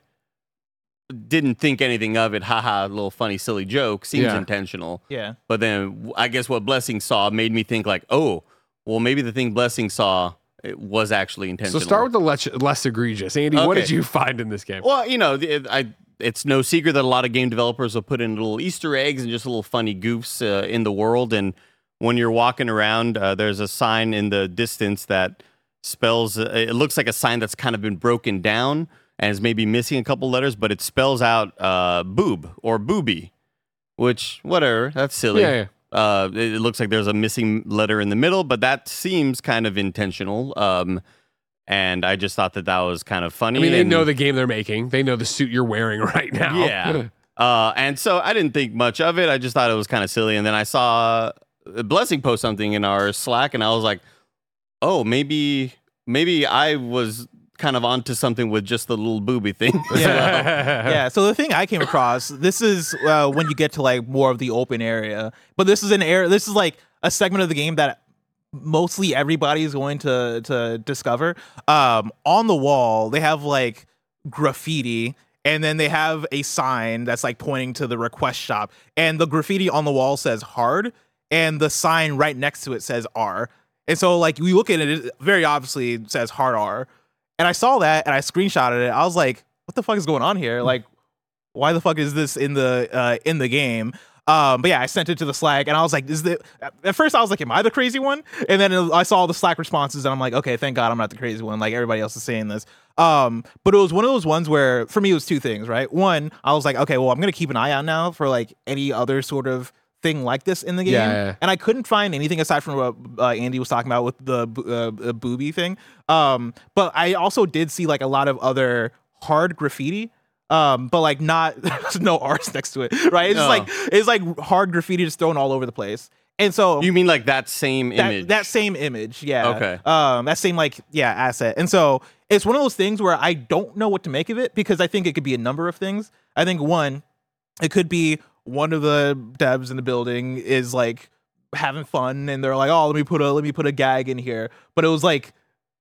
didn't think anything of it. Haha, little funny silly joke, seems Yeah. intentional. Yeah. But then I guess what Blessing saw made me think like, oh, well maybe the thing Blessing saw it was actually So intentional. start with the less, less egregious. Andy, what Okay. did you find in this game? Well, you know, the- I it's no secret that a lot of game developers will put in little Easter eggs and just little funny goofs uh, in the world. And when you're walking around, uh, there's a sign in the distance that spells. Uh, it looks like a sign that's kind of been broken down and is maybe missing a couple letters, but it spells out uh, boob or booby, which whatever. That's silly. Yeah, yeah. Uh, it, it looks like there's a missing letter in the middle, but that seems kind of intentional. Um, and I just thought that that was kind of funny. I mean, they and- know the game they're making. They know the suit you're wearing right now. Yeah. Uh, and so I didn't think much of it. I just thought it was kind of silly. And then I saw Blessing post something in our Slack, and I was like, oh, maybe maybe I was kind of onto something with just the little booby thing. Yeah. yeah. So the thing I came across, this is uh, when you get to like more of the open area, but this is an area. This is like a segment of the game that mostly everybody is going to to discover. Um, on the wall, they have like graffiti. And then they have a sign that's like pointing to the request shop. And the graffiti on the wall says hard. And the sign right next to it says R. And so like we look at it, it very obviously says hard R. And I saw that and I screenshotted it. I was like, what the fuck is going on here? Like, why the fuck is this in the uh, in the game? Um, but yeah, I sent it to the Slack and I was like, is the at first I was like, am I the crazy one? And then I saw the Slack responses and I'm like, okay, thank God I'm not the crazy one. Like everybody else is saying this. Um, but it was one of those ones where for me it was two things, right? One, I was like, okay, well, I'm gonna keep an eye out now for like any other sort of thing like this in the game. Yeah, yeah. And I couldn't find anything aside from what uh, Andy was talking about with the uh, uh, booby thing. Um, but I also did see like a lot of other hard graffiti. Um, but like not there's no R's next to it, right? It's No. just like it's like hard graffiti just thrown all over the place. And so You mean like that same that, image? that same image, yeah. Okay. Um, that same like yeah asset. And so it's one of those things where I don't know what to make of it because I think it could be a number of things. I think one, it could be one of the devs in the building is like having fun and they're like, oh, let me put a let me put a gag in here. But it was like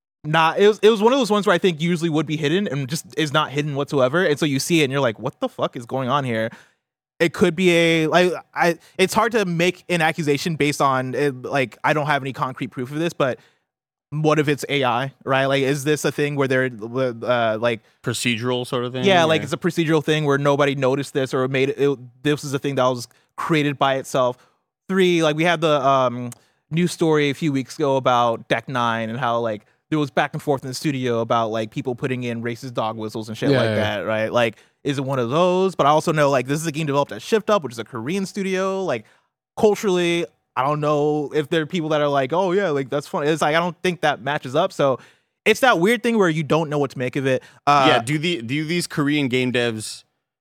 not it was it was one of those ones where I think usually would be hidden and just is not hidden whatsoever. And so you see it and you're like, what the fuck is going on here? It could be a like I it's hard to make an accusation based on it, like I don't have any concrete proof of this, but what if it's A I, right? Like is this a thing where they're uh, like procedural sort of thing? yeah, like or- it's a procedural thing where nobody noticed this or made it, it this is a thing that was created by itself. Three, like we had the um news story a few weeks ago about Deck Nine and how like there was back and forth in the studio about like people putting in racist dog whistles and shit Yeah, like yeah. that, right? Like, is it one of those? But I also know like this is a game developed at Shift Up, which is a Korean studio. Like, culturally, I don't know if there are people that are like, oh yeah, like that's funny. It's like I don't think that matches up. So it's that weird thing where you don't know what to make of it. Uh, yeah, do the do these Korean game devs,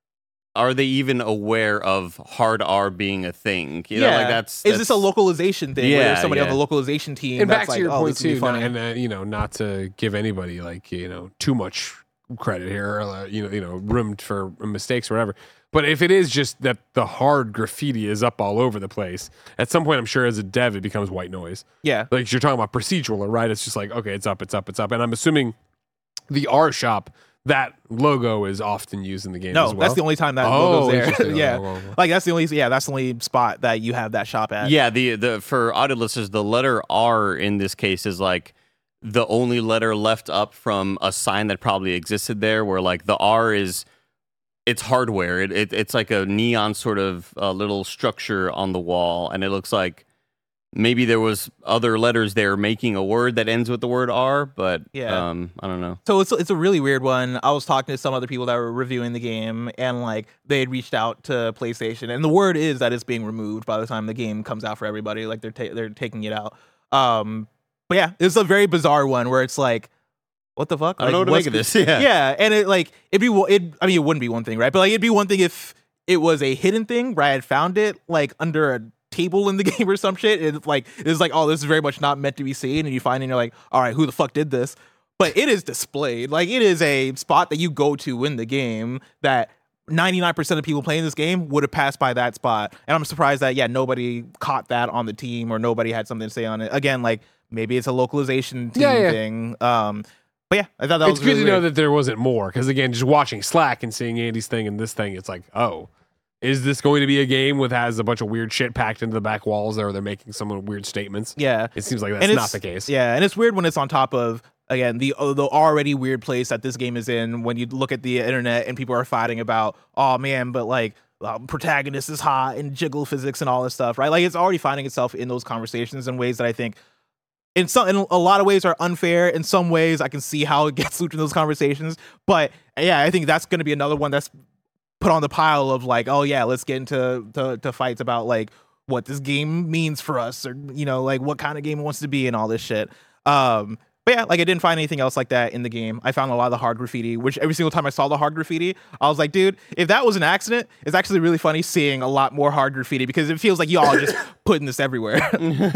are they even aware of hard R being a thing? You know, like that's, is that's this a localization thing? where Yeah, there's somebody on yeah. the localization team. And that's back to like, your oh, point this would be too, funny. not, and uh, you know, not to give anybody like you know too much credit here, or, uh, you know, you know, room for mistakes or whatever. But if it is just that the hard graffiti is up all over the place, at some point, I'm sure as a dev, it becomes white noise. Yeah. Like you're talking about procedural, right? It's just like, okay, it's up, it's up, it's up. And I'm assuming the R shop, that logo is often used in the game No, as well. that's the only time that Oh, logo's there. interesting. yeah. Okay, well, well. Like that's the only yeah, that's the only spot that you have that shop at. Yeah, the the for audio listeners, the letter R in this case is like the only letter left up from a sign that probably existed there, where like the R is it's hardware. It, it it's like a neon sort of uh, little structure on the wall, and it looks like maybe there was other letters there making a word that ends with the word R, but Yeah. um, I don't know. So it's it's a really weird one. I was talking to some other people that were reviewing the game, and like they had reached out to PlayStation, and the word is that it's being removed by the time the game comes out for everybody. Like they're ta- they're taking it out. Um, but yeah, it's a very bizarre one where it's like, what the fuck? I don't know Like, what to what's make of the- this. Yeah. Yeah, and it like it'd be one- it. I mean, it wouldn't be one thing, right? But like it'd be one thing if it was a hidden thing, where I had found it like under a table in the game or some shit. It's like it's like, oh, this is very much not meant to be seen, and you find it and you're like, all right, who the fuck did this? But it is displayed. Like it is a spot that you go to in the game that ninety-nine percent of people playing this game would have passed by that spot. And I'm surprised that yeah, nobody caught that on the team or nobody had something to say on it. Again, like maybe it's a localization team Yeah, yeah. thing. Um But yeah, I thought that It's was good really to know weird. that there wasn't more, because again, just watching Slack and seeing Andy's thing and this thing, it's like, oh, is this going to be a game with has a bunch of weird shit packed into the back walls, or they're making some weird statements? Yeah. It seems like that's And not it's- the case. Yeah, and it's weird when it's on top of again the uh, the already weird place that this game is in. When you look at the internet and people are fighting about, oh man, but like um, protagonist is hot and jiggle physics and all this stuff, right? Like it's already finding itself in those conversations in ways that I think, in some, in a lot of ways, are unfair. In some ways, I can see how it gets looped in those conversations. But yeah, I think that's going to be another one that's put on the pile of like, oh yeah, let's get into to, to fights about like what this game means for us, or you know, like what kind of game it wants to be and all this shit. Um, but yeah, like I didn't find anything else like that in the game. I found a lot of the hard graffiti, which every single time I saw the hard graffiti, I was like, dude, if that was an accident, it's actually really funny seeing a lot more hard graffiti because it feels like y'all are just putting this everywhere.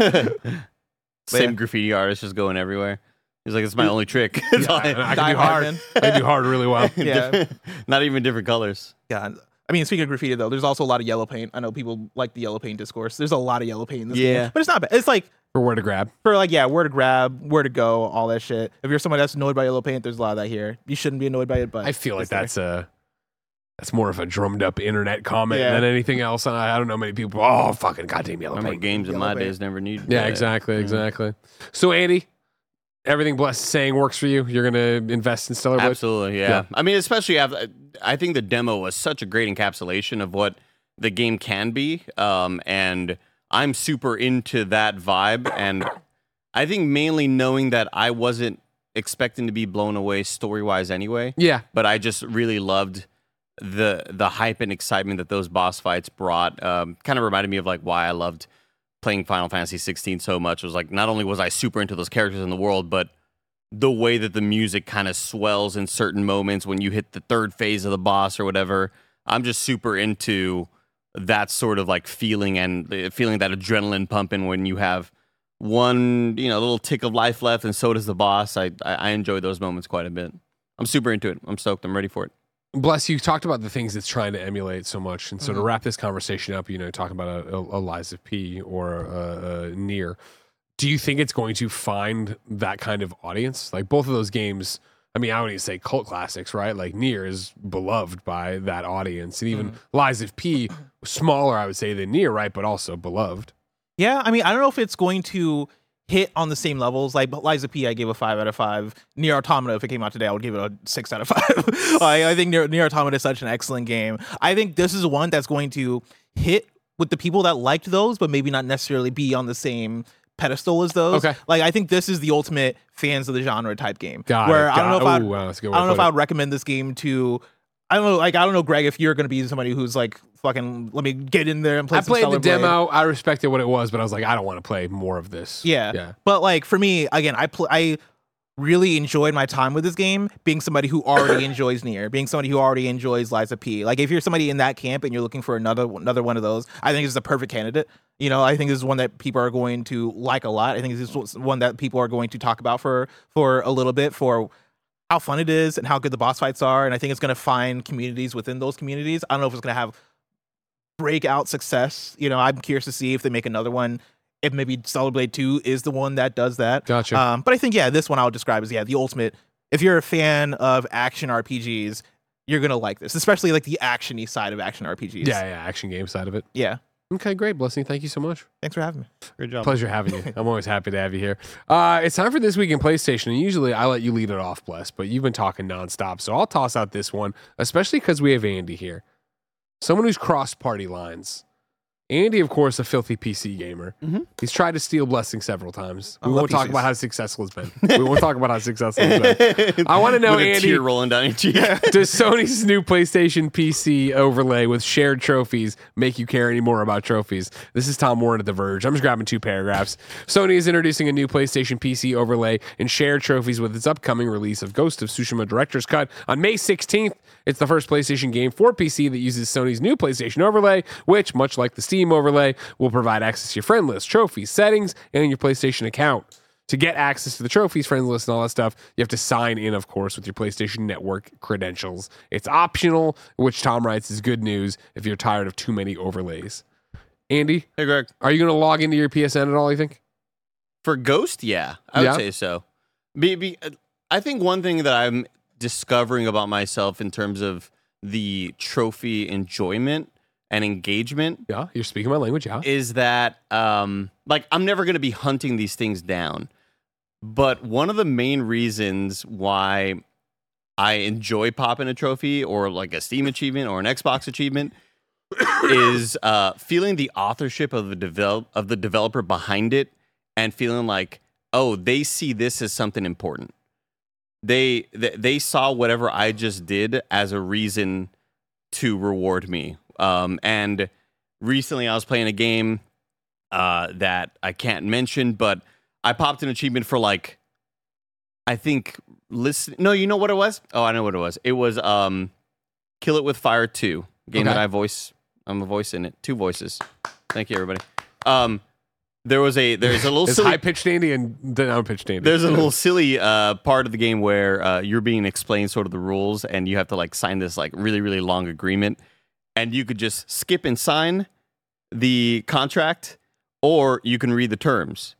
Same yeah. graffiti artist just going everywhere. He's like, it's my only trick. It's Yeah, all- I, I Die can do hard, hard. man. I can do hard really well. Yeah. Not even different colors. God. I mean, speaking of graffiti, though, there's also a lot of yellow paint. I know people like the yellow paint discourse. There's a lot of yellow paint in this Yeah. game, but it's not bad. It's like For where to grab. for like, yeah, where to grab, where to go, all that shit. If you're someone that's annoyed by yellow paint, there's a lot of that here. You shouldn't be annoyed by it, but I feel like it's there. that's a that's more of a drummed up internet comment Yeah. than anything else. And I, I don't know many people. Oh, fucking goddamn yellow Remember paint. games in Yellow my paint. days never needed Yeah, that. exactly, Mm. exactly. So Andy, everything Blessed is saying works for you. You're gonna invest in Stellar Blade. Absolutely, yeah. Yeah. I mean, especially after, I think the demo was such a great encapsulation of what the game can be, um, and I'm super into that vibe. And I think mainly knowing that I wasn't expecting to be blown away story wise anyway, Yeah, but I just really loved the the hype and excitement that those boss fights brought. Um, kind of reminded me of like why I loved playing Final Fantasy sixteen so much. It was like not only was I super into those characters in the world, but the way that the music kind of swells in certain moments when you hit the third phase of the boss or whatever. I'm just super into that sort of like feeling and uh, feeling that adrenaline pumping when you have one, you know, little tick of life left, and so does the boss. I I, I enjoy those moments quite a bit. I'm super into it. I'm stoked. I'm ready for it. Bless, you talked about the things it's trying to emulate so much, and so Mm-hmm. to wrap this conversation up, you know, talking about a, a, a Lies of P or a, a Nier, do you think it's going to find that kind of audience? Like both of those games, I mean, I wouldn't even say cult classics, right? Like Nier is beloved by that audience, and even Mm-hmm. Lies of P, smaller, I would say, than Nier, right? But also beloved. Yeah, I mean, I don't know if it's going to hit on the same levels. Like Lies of P, I gave a five out of five. Nier Automata, if it came out today, I would give it a six out of five. I, I think Nier, Nier Automata is such an excellent game. I think this is one that's going to hit with the people that liked those, but maybe not necessarily be on the same pedestal as those. Okay. Like I think this is the ultimate fans of the genre type game. Got where it, I don't know got- if I'd, ooh, wow, that's a good way I don't to know if put I it. would recommend this game to. I don't know, like I don't know, Greg, if you're going to be somebody who's like fucking. Let me get in there and play. I some played the Stellar Blade. demo. I respected what it was, but I was like, I don't want to play more of this. Yeah. Yeah. But like for me, again, I pl- I really enjoyed my time with this game being somebody who already enjoys Nier, being somebody who already enjoys Lies of P. Like if you're somebody in that camp and you're looking for another another one of those, I think this is a perfect candidate. You know, I think this is one that people are going to like a lot. I think this is one that people are going to talk about for for a little bit for how fun it is and how good the boss fights are. And I think it's going to find communities within those communities. I don't know if it's going to have breakout success. You know, I'm curious to see if they make another one. If maybe Stellar Blade two is the one that does that. Gotcha. Um, but I think, yeah, this one I would describe as, yeah, the ultimate. If you're a fan of action R P Gs, you're going to like this, especially like the action-y side of action R P Gs. Yeah, yeah, action game side of it. Yeah. Okay, great, Blessing. Thank you so much. Thanks for having me. Good job. Pleasure having you. I'm always happy to have you here. Uh, it's time for This Week in PlayStation, and usually I let you lead it off, Bless, but you've been talking nonstop, so I'll toss out this one, especially because we have Andy here. Someone who's crossed party lines. Andy, of course, a filthy P C gamer. Mhm. He's tried to steal Blessing several times. I We love won't talk P Cs. about how successful it's been. We won't talk about how successful it's been. I want to know, With a Andy, tear rolling down your cheek. does Sony's new PlayStation P C overlay with shared trophies make you care any more about trophies? This is Tom Warren at The Verge. I'm just grabbing two paragraphs. Sony is introducing a new PlayStation P C overlay and shared trophies with its upcoming release of Ghost of Tsushima Director's Cut on May sixteenth. It's the first PlayStation game for P C that uses Sony's new PlayStation overlay, which, much like the Steam overlay, will provide access to your friend list, trophies, settings, and your PlayStation account. To get access to the trophies, friends list, and all that stuff, you have to sign in, of course, with your PlayStation Network credentials. It's optional, which Tom writes is good news if you're tired of too many overlays. Andy, Hey, Greg. are you going to log into your P S N at all, you think? For Ghost, yeah, I Yeah? would say so. Be, be, I think one thing that I'm discovering about myself in terms of the trophy enjoyment and engagement Yeah, you're speaking my language, yeah. is that, um, like, I'm never going to be hunting these things down. But one of the main reasons why I enjoy popping a trophy or like a Steam achievement or an Xbox achievement is uh, feeling the authorship of the develop of the developer behind it and feeling like, oh, they see this as something important. They they, they saw whatever I just did as a reason to reward me. Um, and recently I was playing a game uh, that I can't mention, but I popped an achievement for like, I think, listen. No, you know what it was? Oh, I know what it was. It was um, Kill It With Fire two, game Okay. that I voice. I'm a voice in it. Two voices. Thank you, everybody. Um, there was a there's a little It's silly high pitched Andy and down pitched Andy. there's a little silly uh, part of the game where uh, you're being explained sort of the rules, and you have to like sign this like really really long agreement, and you could just skip and sign the contract, or you can read the terms.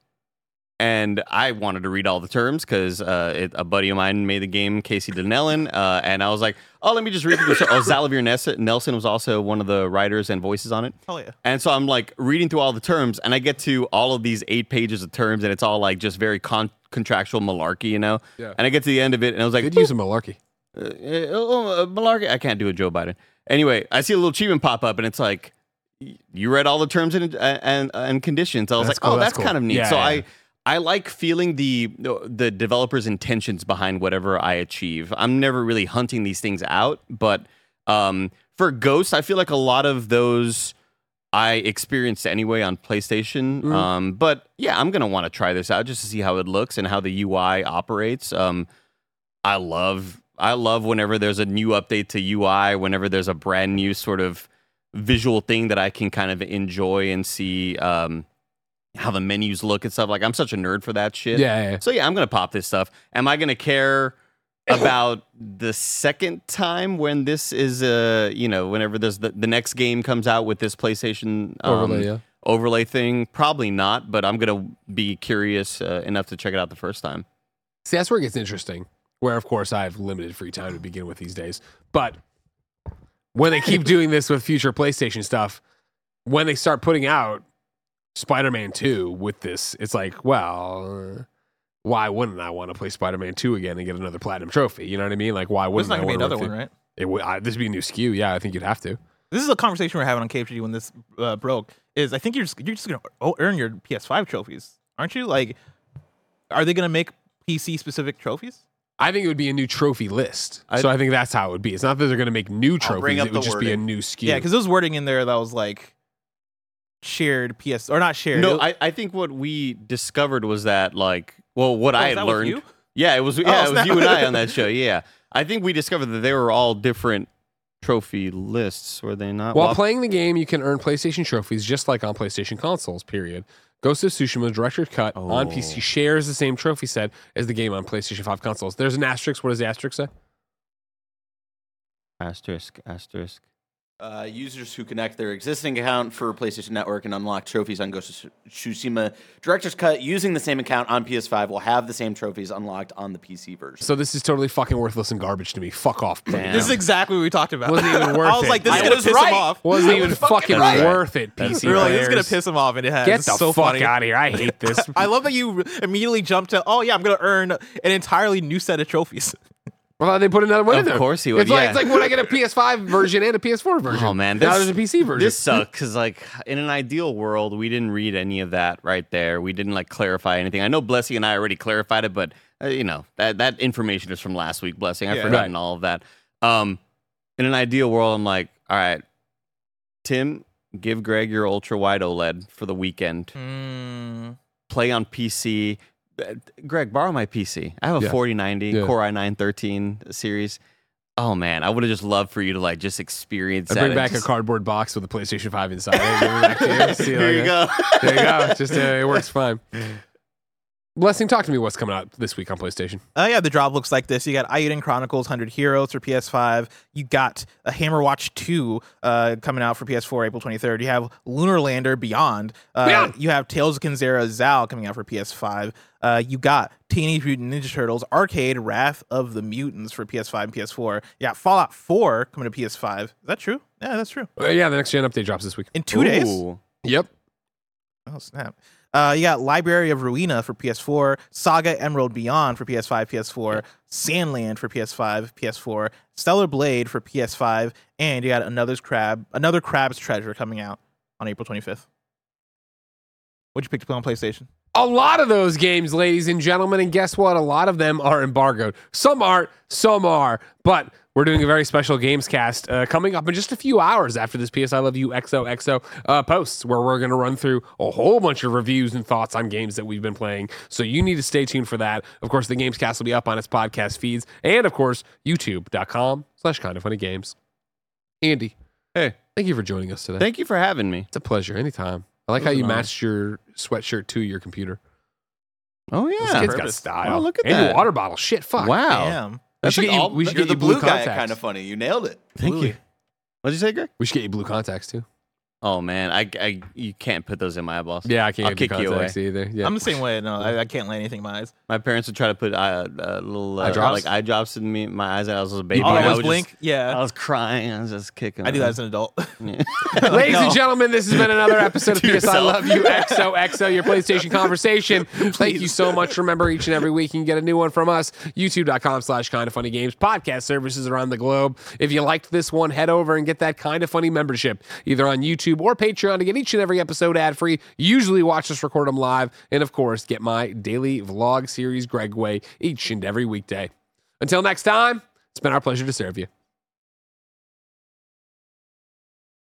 And I wanted to read all the terms because uh, a buddy of mine made the game, Casey Donnellan, uh, and I was like, oh, let me just read through the Oh, Zalavir Ness- Nelson was also one of the writers and voices on it. Oh, yeah. And so I'm like reading through all the terms, and I get to all of these eight pages of terms, and it's all like just very con- contractual malarkey, you know? Yeah. And I get to the end of it, and I was like, Good use of malarkey. uh, uh, uh, malarkey. I can't do a Joe Biden. Anyway, I see a little achievement pop up, and it's like, y- you read all the terms and and, and conditions. I was That's like, cool, oh, that's that's, cool. kind of neat. Yeah, so yeah. I. I like feeling the the developer's intentions behind whatever I achieve. I'm never really hunting these things out, but um, for Ghost, I feel like a lot of those I experienced anyway on PlayStation. Mm. Um, but yeah, I'm gonna want to try this out just to see how it looks and how the U I operates. Um, I love I love whenever there's a new update to U I, whenever there's a brand new sort of visual thing that I can kind of enjoy and see. Um, how the menus look and stuff. Like, I'm such a nerd for that shit. Yeah, yeah, yeah. So yeah, I'm gonna pop this stuff. Am I gonna care about the second time when this is uh you know whenever there's the, the next game comes out with this PlayStation um, Overlay, yeah. overlay thing? Probably not, but I'm gonna be curious uh, enough to check it out the first time. See, that's where it gets interesting. Where, of course, I have limited free time to begin with these days. But when they keep doing this with future PlayStation stuff, when they start putting out Spider-Man two with this, it's like, well, uh, why wouldn't I want to play Spider-Man two again and get another platinum trophy? You know what I mean? Like, why There's wouldn't not I going to be wanna another run one, through- right? It would. I, this would be a new S K U. Yeah, I think you'd have to. This is a conversation we're having on K F G when this uh, broke. Is I think you're just you're just gonna o- earn your P S five trophies, aren't you? Like, are they going to make P C specific trophies? I think it would be a new trophy list. I- so I think that's how it would be. It's not that they're going to make new trophies. bring up It would the just be a wording. new S K U. Yeah, because there was wording in there that was like shared P S or not shared. No, It- I, I think what we discovered was that like, well, what I is had that with learned. you? Yeah, it was. Yeah, Oh, it was snap. you and I on that show. Yeah, I think we discovered that they were all different trophy lists. Were they not? While Well, playing the game, you can earn PlayStation trophies just like on PlayStation consoles, period. Ghost of Tsushima Director's Cut on P C Oh. shares the same trophy set as the game on PlayStation five consoles. There's an asterisk. What does the asterisk say? asterisk, asterisk. Uh, users who connect their existing account for PlayStation Network and unlock trophies on Ghost of Tsushima Director's Cut using the same account on P S five will have the same trophies unlocked on the P C version. So this is totally fucking worthless and garbage to me. Fuck off. Damn. This is exactly what we talked about. Wasn't even worth I was it. like, this is I gonna was piss right. him off. Wasn't even fucking right. worth it, P C We were like, this is gonna players. piss him off, and it has. Get It's the so fuck funny. out of here. I hate this. I love that you immediately jumped to, oh yeah, I'm gonna earn an entirely new set of trophies. Well, they put another one in Of there. course he would, It's like, yeah. it's like when I get a P S five version and a P S four version. Oh man, now this- there's a P C version. This sucks because, like, in an ideal world, we didn't read any of that right there. We didn't like clarify anything. I know Blessing and I already clarified it, but uh, you know that that information is from last week. Blessing, I've Yeah. forgotten Right. all of that. Um, in an ideal world, I'm like, all right, Tim, give Greg your ultra wide OLED for the weekend. Mm. Play on P C. Uh, Greg, borrow my P C. I have a Yeah. forty ninety Yeah. Core i nine thirteen series. Oh man, I would have just loved for you to like just experience I that. bring and back just- a cardboard box with a PlayStation five inside. I give it back to you. See, Here like you a- go. There you go. Just uh, it works fine. Blessing, talk to me. What's coming out this week on PlayStation? Uh, yeah, the drop looks like this. You got Eiyuden Chronicles one hundred Heroes for P S five. You got a Hammer Watch two uh, coming out for P S four April twenty-third. You have Lunar Lander Beyond. Uh, Beyond! You have Tales of Kinzera Zal coming out for P S five. Uh, you got Teenage Mutant Ninja Turtles Arcade Wrath of the Mutants for P S five and P S four. Yeah, Fallout four coming to P S five. Is that true? Yeah, that's true. Uh, yeah, the next gen update drops this week. In two days? Ooh. Yep. Oh, snap. Uh, you got Library of Ruina for P S four, Saga Emerald Beyond for P S five, P S four, Sandland for P S five, P S four, Stellar Blade for P S five, and you got another's crab, another Crab's Treasure coming out on April twenty-fifth. What'd you pick to play on PlayStation? A lot of those games, ladies and gentlemen, and guess what? A lot of them are embargoed. Some aren't, some are, but we're doing a very special games cast uh, coming up in just a few hours after this P S I Love You X O X O uh, posts, where we're going to run through a whole bunch of reviews and thoughts on games that we've been playing. So you need to stay tuned for that. Of course, the games cast will be up on its podcast feeds, and of course, youtube.com slash kind of funny games. Andy, Hey, thank you for joining us today. thank you for having me. it's a pleasure. Anytime. I like It how was you an honor. matched your sweatshirt to your computer. Oh This yeah, kid's got Purpose. style. Oh, look at and your that. water bottle. Shit, fuck. wow. Damn. We That's should like get you, all- we should You're get the you blue, blue guy, contacts. kind of funny. You nailed it. Thank Bluey. you. What'd you say, Greg? We should get you blue contacts too. Oh man, I, I you can't put those in my eyeballs. Yeah, I can't I'll get kick blue you away. contacts either. Yeah. I'm the same way. No, I, I can't lay anything in my eyes. My parents would try to put uh, uh, little uh, Eye drops? like eye drops in me my eyes. I was a baby. You Oh, do and that? I I would blink? Just, yeah. I was crying. I was just kicking. I do that as an adult. Yeah. Ladies and No. gentlemen, this has been another episode of To P S I yourself. Love You X O X O, your PlayStation conversation. Thank you so much. Remember, each and every week you can get a new one from us. YouTube.com slash kind of funny games. Podcast services around the globe. If you liked this one, head over and get that Kind of Funny membership, either on YouTube or Patreon, to get each and every episode ad free. Usually watch us record them live. And of course, get my daily vlog series, Greg Way, each and every weekday. Until next time, it's been our pleasure to serve you.